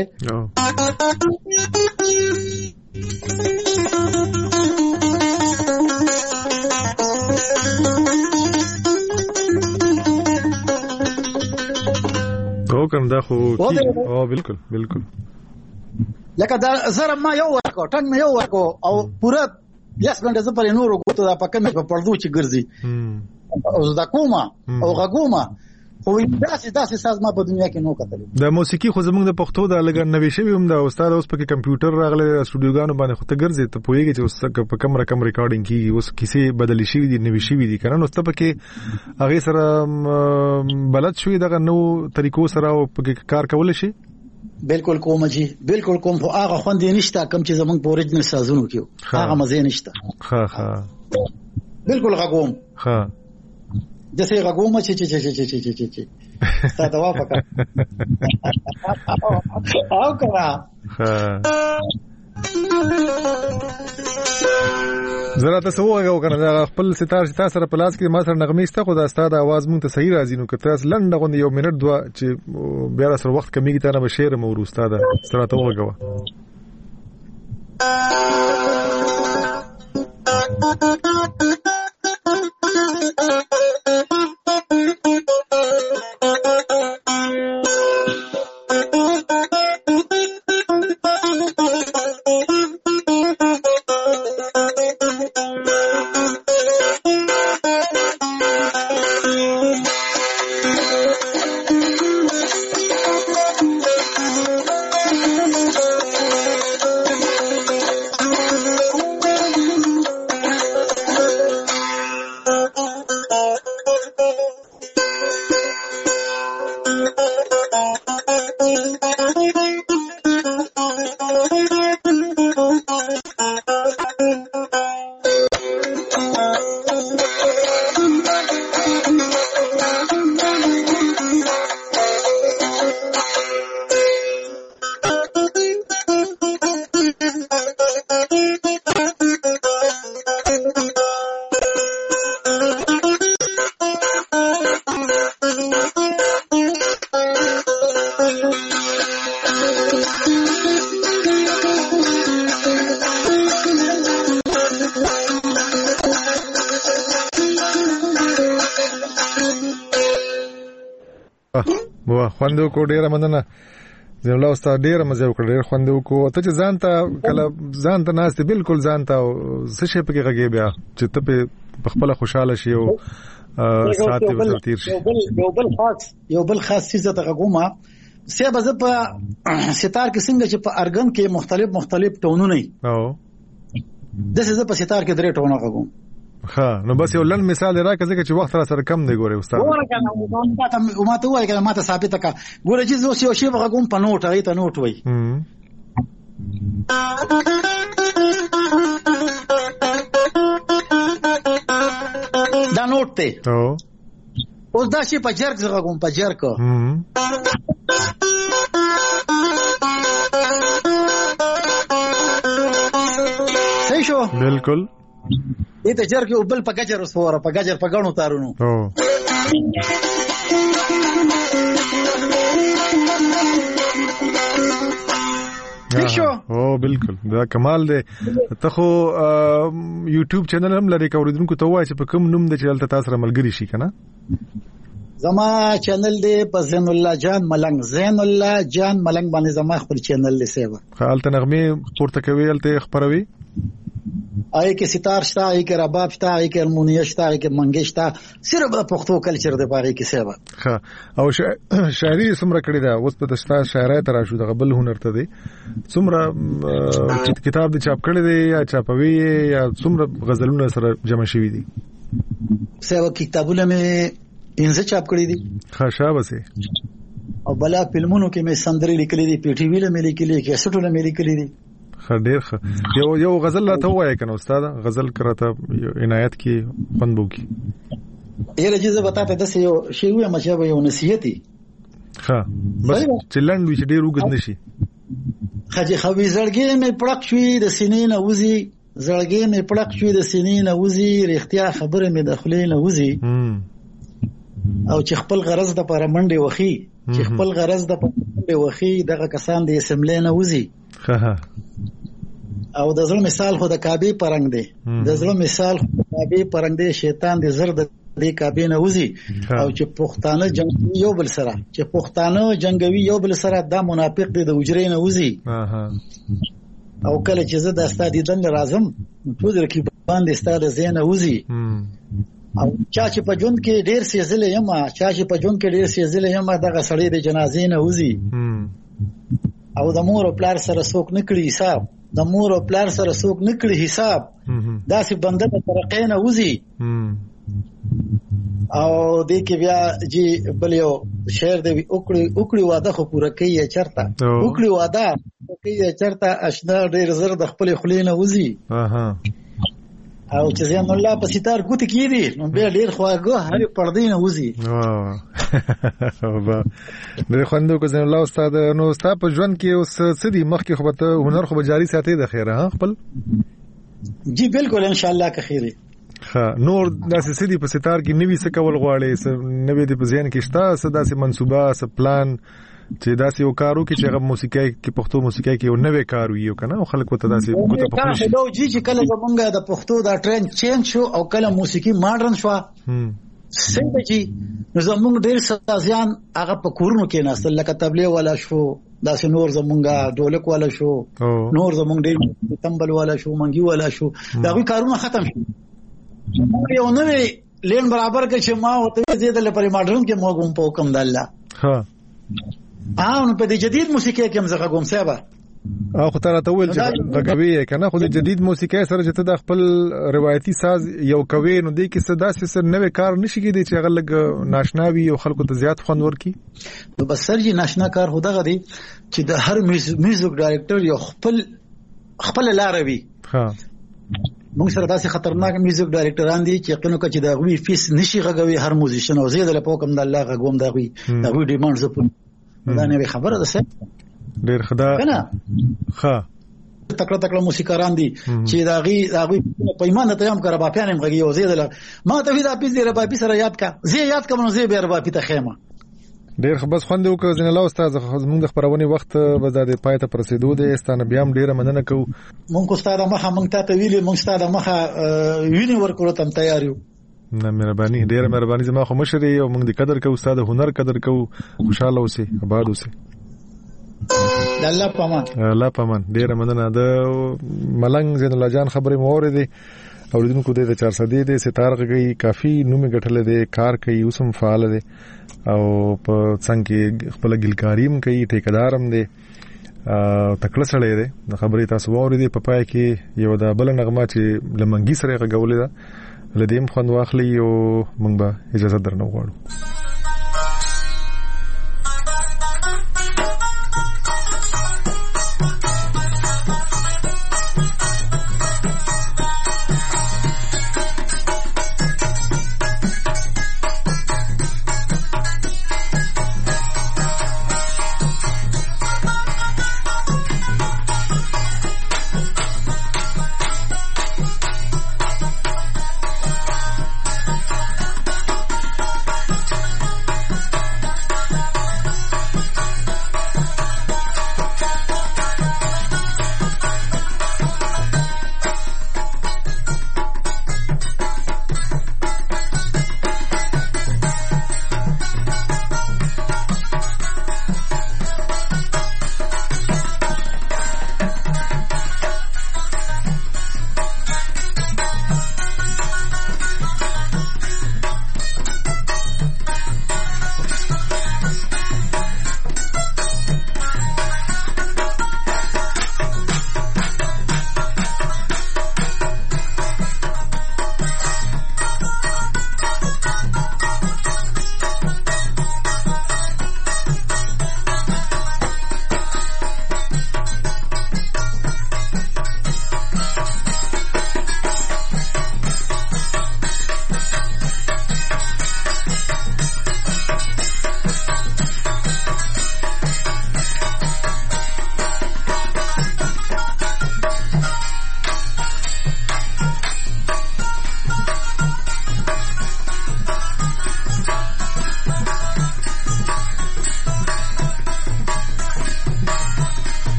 او کوم دا خو او بالکل لکه دا زره ما یو ورکو ټنګ مې یو ورکو او پورا یس غنډه زه پر نورو غوتو دا پکې مې په پردو چې ګرځي او زدا کومه او غوما خو داسې ساز ما په دنیا کې نو کتل د موسیقي خو زمونږ د پښتو د لګ نوې شوی هم دا استاد اوس په کمپیوټر راغله سټوډیوګانو باندې خو ته ګرځي ته پوهیږي چې اوس په کم رقم ریکارډینګ کیږي اوس کیسې بدلی شوی دي نوې شوی دي کنه نو ته پکې هغه سره بلد شوی دغه نو طریقو سره او پکې کار کول شي بالکل کوم جی بالکل کوم خو هغه خوندې نشته کم چې زمونږ په اوریجنل سازونو کې هغه مزه نشته ها بالکل غوم ها جسے غوما چی ستا دوا پکا او کرا زرا تاسو وګورئ کنه خپل ستار سره پلاس کې ما سره نغمې ستا خو دا ستاد आवाज مونږ ته صحیح راځي نو که تاسو لنډه غوندې یو منټ دوه چې بیا سره وخت کمیږي ته نه شعر مو ورستا ده سره ته وګورئ خوندو کو ډیره مننه زه الله استاد ډیره مزه وکړ ډیر خوندو کو ته چې ځانته کله ځانته ناشته بالکل ځانته څه شي پکې غږی بیا چې ته په خپل خوشاله شي او ساعت ته تیر شي یو بل خاص چیز ته غوما سبا ز په ستار کې څنګه چې په ارګن کې مختلف ټونونه او د څه په ستار کې درې ټونه غوم ها نو بس یو لن مثال راکړه چې وخت را سره کم دی ګوره استاد ما ته وایي ما ته ثابت کا ګوره چې زه یو شی بغوم په نوټ هغه ته نوټ وای دا نوټ ته اوس دا شی په جرګ زغه کوم په جرګ صحیح شو بالکل دې ته جرګ او بل په گجر وسوره په گجر په غنو تارونو او بالکل دا کمال دی ته خو یوټیوب چینل هم لري کوریدونکو ته وایي چې په کوم نوم د چلته تاسو سره ملګری شي کنه زما چینل دی په زین الله جان ملنګ باندې زما خپل چینل دی سیوا خالته نغمه پورته کوي الته خبروي آی کې ستار شته آی کې رباب شته آی کې المونیه شته آی کې منګی شته صرف د پښتو کلچر د باغې کې سیوا او شاعري سمره کړی دا اوس په تاسو شاعرای تر شو د قبل هنر ته دی سمره کتاب د چاپ کړی دی یا چاپوي یا سمره غزلونه سره جمع شوی دي سیوا کتابونه مې انځ چاپ کړی دي خاشابه سي او بلا فلمونو کې مې سندري لیکلې دي پی ټي وی له مې لیکلې کې سټونه مې لیکلې دي ډېر ښه. یو غزل راته وایي کنه استاد، غزل کراته عنایت کې خوند وکي. یره جزه بتاته د یو شی وې مچا به یو نصیحتي. ها بس چلند وی چې ډېر وګد نشي. خجی خوي زړګي مې پړق شوې د سینې نه وزي، زړګي مې پړق شوې د سینې نه وزي، رښتیا خبره مې د خلې نه وزي. او چې خپل غرض د پر منډه وخی، چې خپل غرض د پر منډه وخی، دغه کسان د اسمبلی نه وزي. او د زړه مثال خو د کعبه پرنګ دی، د زړه مثال خو د کعبه پرنګ دی، شیطان د زړه د کعبه نه وزي. او چې پښتانه جنگوي یو بل سره، چې پښتانه جنگوي یو بل سره، دا منافق دی د وجرې نه وزي. او کله چې زه د استاد دیدن راځم ټول رقیبان د استاد زینه وزي. او چا چې په جون کې ډیر سیزلې یم، چا چې په جون کې ډیر سیزلې یم، دغه سړی د جنازې نه وزي. او د مور او پلار سره څوک نکړي حساب، د مور او پلار سره څوک نکړي حساب، داسې بنده په ترقې نه وزي. او دې کې بیا جی بل یو شعر دی، وکړي واده خو پوره کوي چرته، وکړي واده کوي چرته، اشنا ډیر زر د خپل خلې نه وزي. او چې زین الله په ستار ګوت کیږي نو به ډیر خواږه هر پردې نه وزي. ډیر خوندو کو زین الله استاد. نو استاد په ژوند کې اوس څه دي مخکې خو به هنر خو به جاری ساتي د خیره ها خپل؟ جی بالکل ان شاء الله که خیره. نور داسې سدي په ستار کې نوې څه کول غواړي، نوې د په ذهن کې شته څه داسې منصوبه، څه پلان چې داسې یو کارو کې چې هغه موسیقي کې پښتو موسیقي کې یو نوې کار وي کنه، او خلک وته داسې کوته پخښي. دا جی چې کله زمونږ د پښتو دا ټرند چینج شو او کله موسیقي ماډرن شو، څنګه چې زمونږ ډېر سازیان هغه په کورونو کې ناستل، لکه تبلیغ والا شو، داسې نور زمونږ ډولک والا شو، نور زمونږ ډېر تمبل والا شو، منګي والا شو، دا غوي کارونه ختم شو. یو نوې لین برابر کې چې ما وته زیاده لپاره ماډرن کې موږ په حکم د الله نو په دې جدید موسیقي کې هم زغه کوم صاحب او خو تر ته ویل چې غوي کنه، خو د جدید موسیقي سره چې ته د خپل روایتي ساز یو کوي نو دې کې څه داسې سر نوې کار نشي کېدی چې هغه لګ ناشناوي او خلکو ته زیات خوند ورکي. نو بس سرجی ناشنا کار هو دغه دی چې د هر میوزیک ډایرکټر یو خپل لار وي. موږ سره داسې خطرناک میوزیک ډایرکټران دي چې یقینو کوي چې دا غوي فیس نشي غوي هر موزیشن، او زیاده په کوم د الله غووم دا غوي ډیماند زپو دا نه خبره ده. ډیر خدا کنه تکړه موسیقاران دي چې دا غوي په ایمان ته هم کړه باپیان هم غوي، او زیاده ما ته دا پیس دی ربا پیس سره یاد کا زی یاد کوم نو زی به ربا پیته خیمه. ډیر خو بس خوند وکړ زین الله استاد. زموږ د خبرونې وخت به د پای ته پرسیدو دي، ستانه بیا هم ډیره مننه کوو. مونږ استاد مخه مونږ ته ویلي، مونږ استاد مخه ویني ورکړو تم تیار یو. نه مهرباني، ډیره مهرباني، زما خو مشري او مونږ د قدر کوو، استاد هنر قدر کوو. خوشاله اوسئ، آباد اوسئ. الله پامان، الله پامان. ډیره مننه. د ملنګ زین الله جان خبرې مو اورېدې، اوریدونکو د 400 د ستار غږی کافي نومې غټل دي، کار کوي، اوسم فعال دي او په څنګه خپل ګلکاریم کوي، ټیکدارم دي، تکړه سړی دی. د خبرې تاسو واورېدې. په پای کې یو د بل نغمه چې لمنګي سره غوولې ده لدیم خوند واخلي او موږ به اجازه درنه غواړو.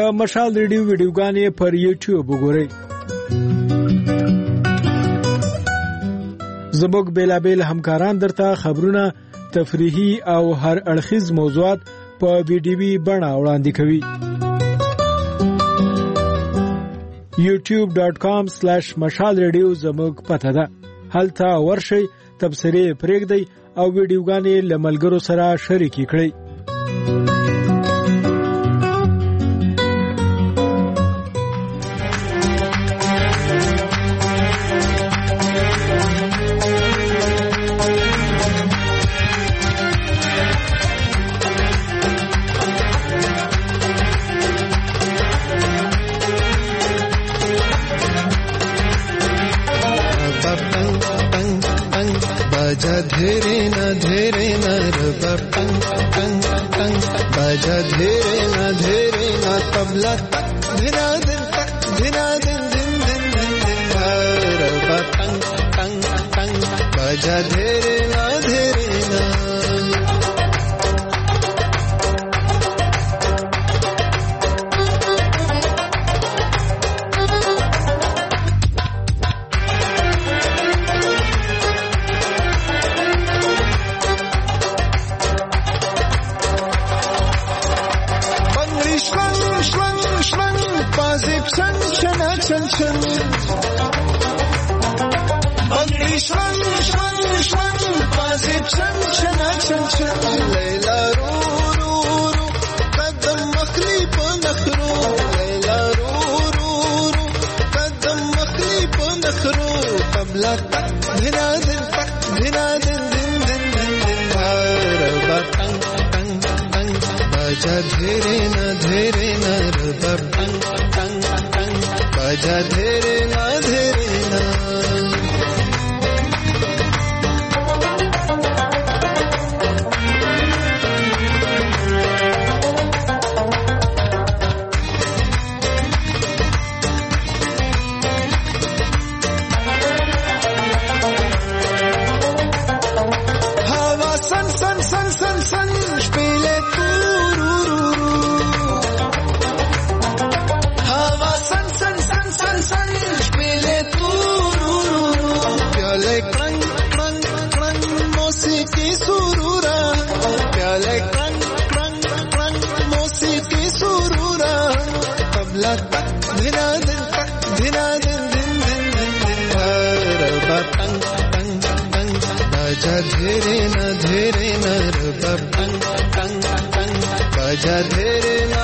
د مشال ریډیو ویډیوګانې پر یوټیوب وګورئ. زموږ بیلابیل همکاران درته خبرونه، تفریحي او هر اړخیز موضوعات په ویډیوي بڼه وړاندې کوي. youtube.com/مشال ریډیو زموږ پته ده. هلته ورشئ، تبصرې پرېږدئ او ویډیوګانې له ملګرو سره شریکې کړئ. बाजा धेरे न रबा टंग टंग टंग, बाजा धेरे न तबला तक धिना दिन दिन दिन रबा टंग टंग टंग, बाजा धेरे न लैला रू रू रू कदम मखली पनखरू, लैला रू रू रू कदम मखली पनखरू, तबला तक धिना दिन दिन रबा टंग टंग टंग, बाजा धेरे न रबा टंग टंग टंग, बाजा धेरे न धेरे न रबा टंग टंग टंग, बाजा धेरे न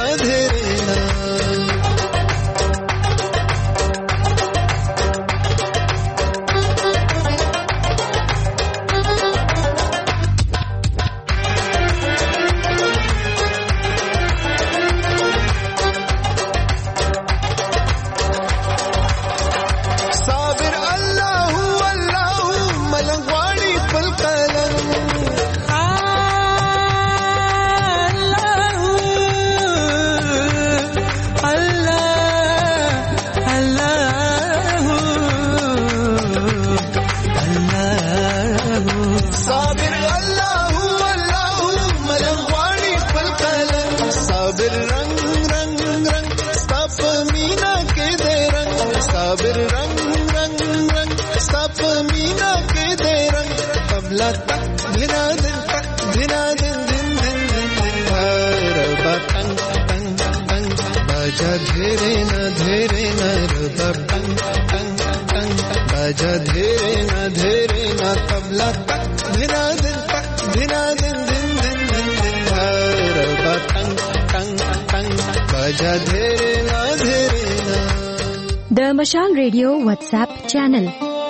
د مشال ریډیو واتساپ چینل.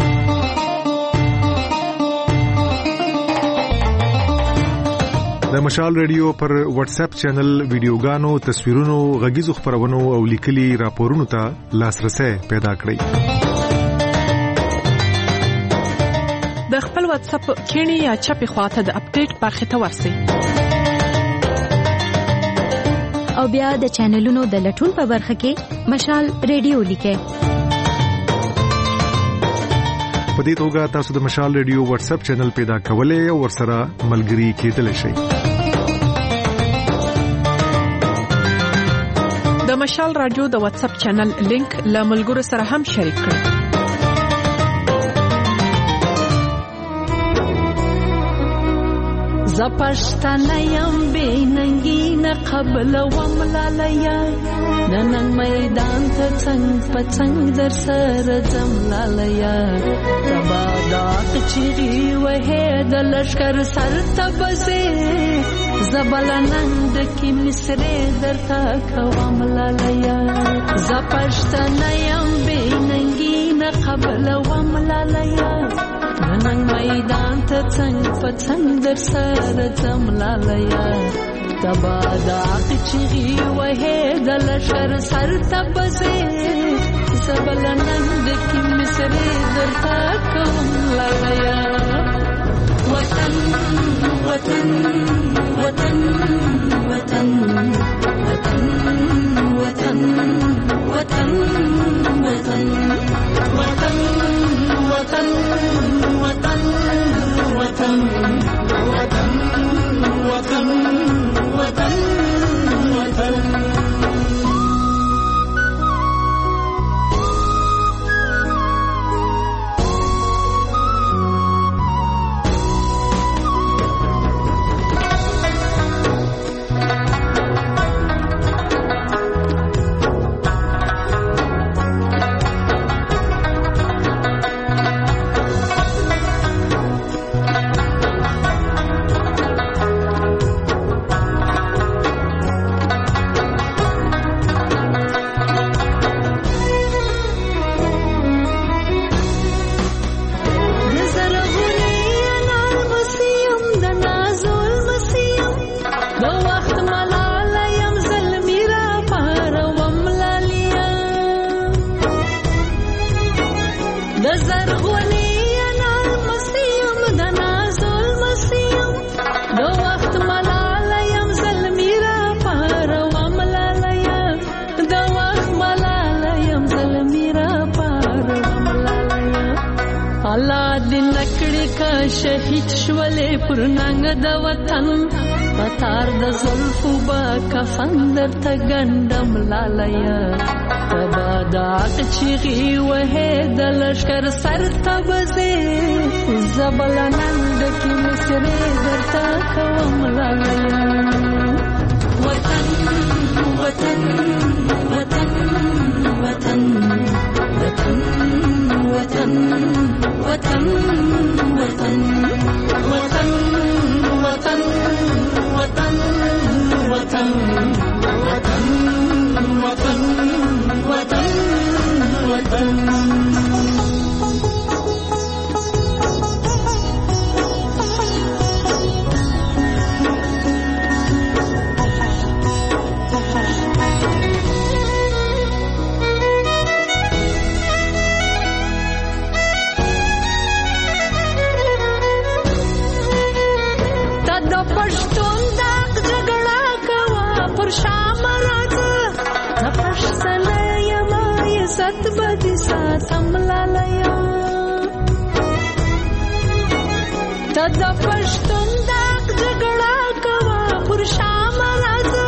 د مشال ریډیو پر واتس اپ چینل ویډیوګانو، تصویرونو، غږیزو خبرونو او لیکلي راپورونو ته لاسرسي پیدا کړئ. د خپل واتس اپ کینی یا چپی خواته د اپډیټ برخه ته ورسئ او بیا د چینلونو د لټون په برخه کې مشال ریډیو لیکئ. په دې توګه تاسو د مشال ریډیو واتس اپ چینل پیدا کولای او ورسره ملګري کېدلی شئ. د د مشال رادیو د واتس اپ چینل لینک له ملګرو سره هم شریک کړئ. زپشتنه یم بیننگی نه قبل وملالیا ننن میدان ته څنګ پڅنګ در سره زملالیا تبادات چیغي وه د لشکر سر تبسه زبلنند کی مصری درتا کوملالیا زپشتنه یم بیننگی نه قبل وملالیا ننن میدان ته څنګ پڅنګ در سره زملالیا تبادات چیغي وه د لشکر سر تبسه زبلنند کی مصری درتا کوملالیا وطن وطن وطن وطن وطن وطن وطن وطن وطن وطن وطن وطن وطن وطن وطن وطن شهید شولې پر ننګ د وطن پتار د زلفو با کفن درته ګنډم لالیا تبادات چیغي وه د لشکر سر تبزه زبلنند کی مصری درته کوم لالیا وطن وطن وطن وطن وطن وطن وطن وطن وطن وطن وطن وطن وطن وطن وطن پښتون دا جګړه کوا پر شام راځه پښتنه یم عزت بدی ساتم لالیا دا پښتون دا جګړه کوا پر شام راځه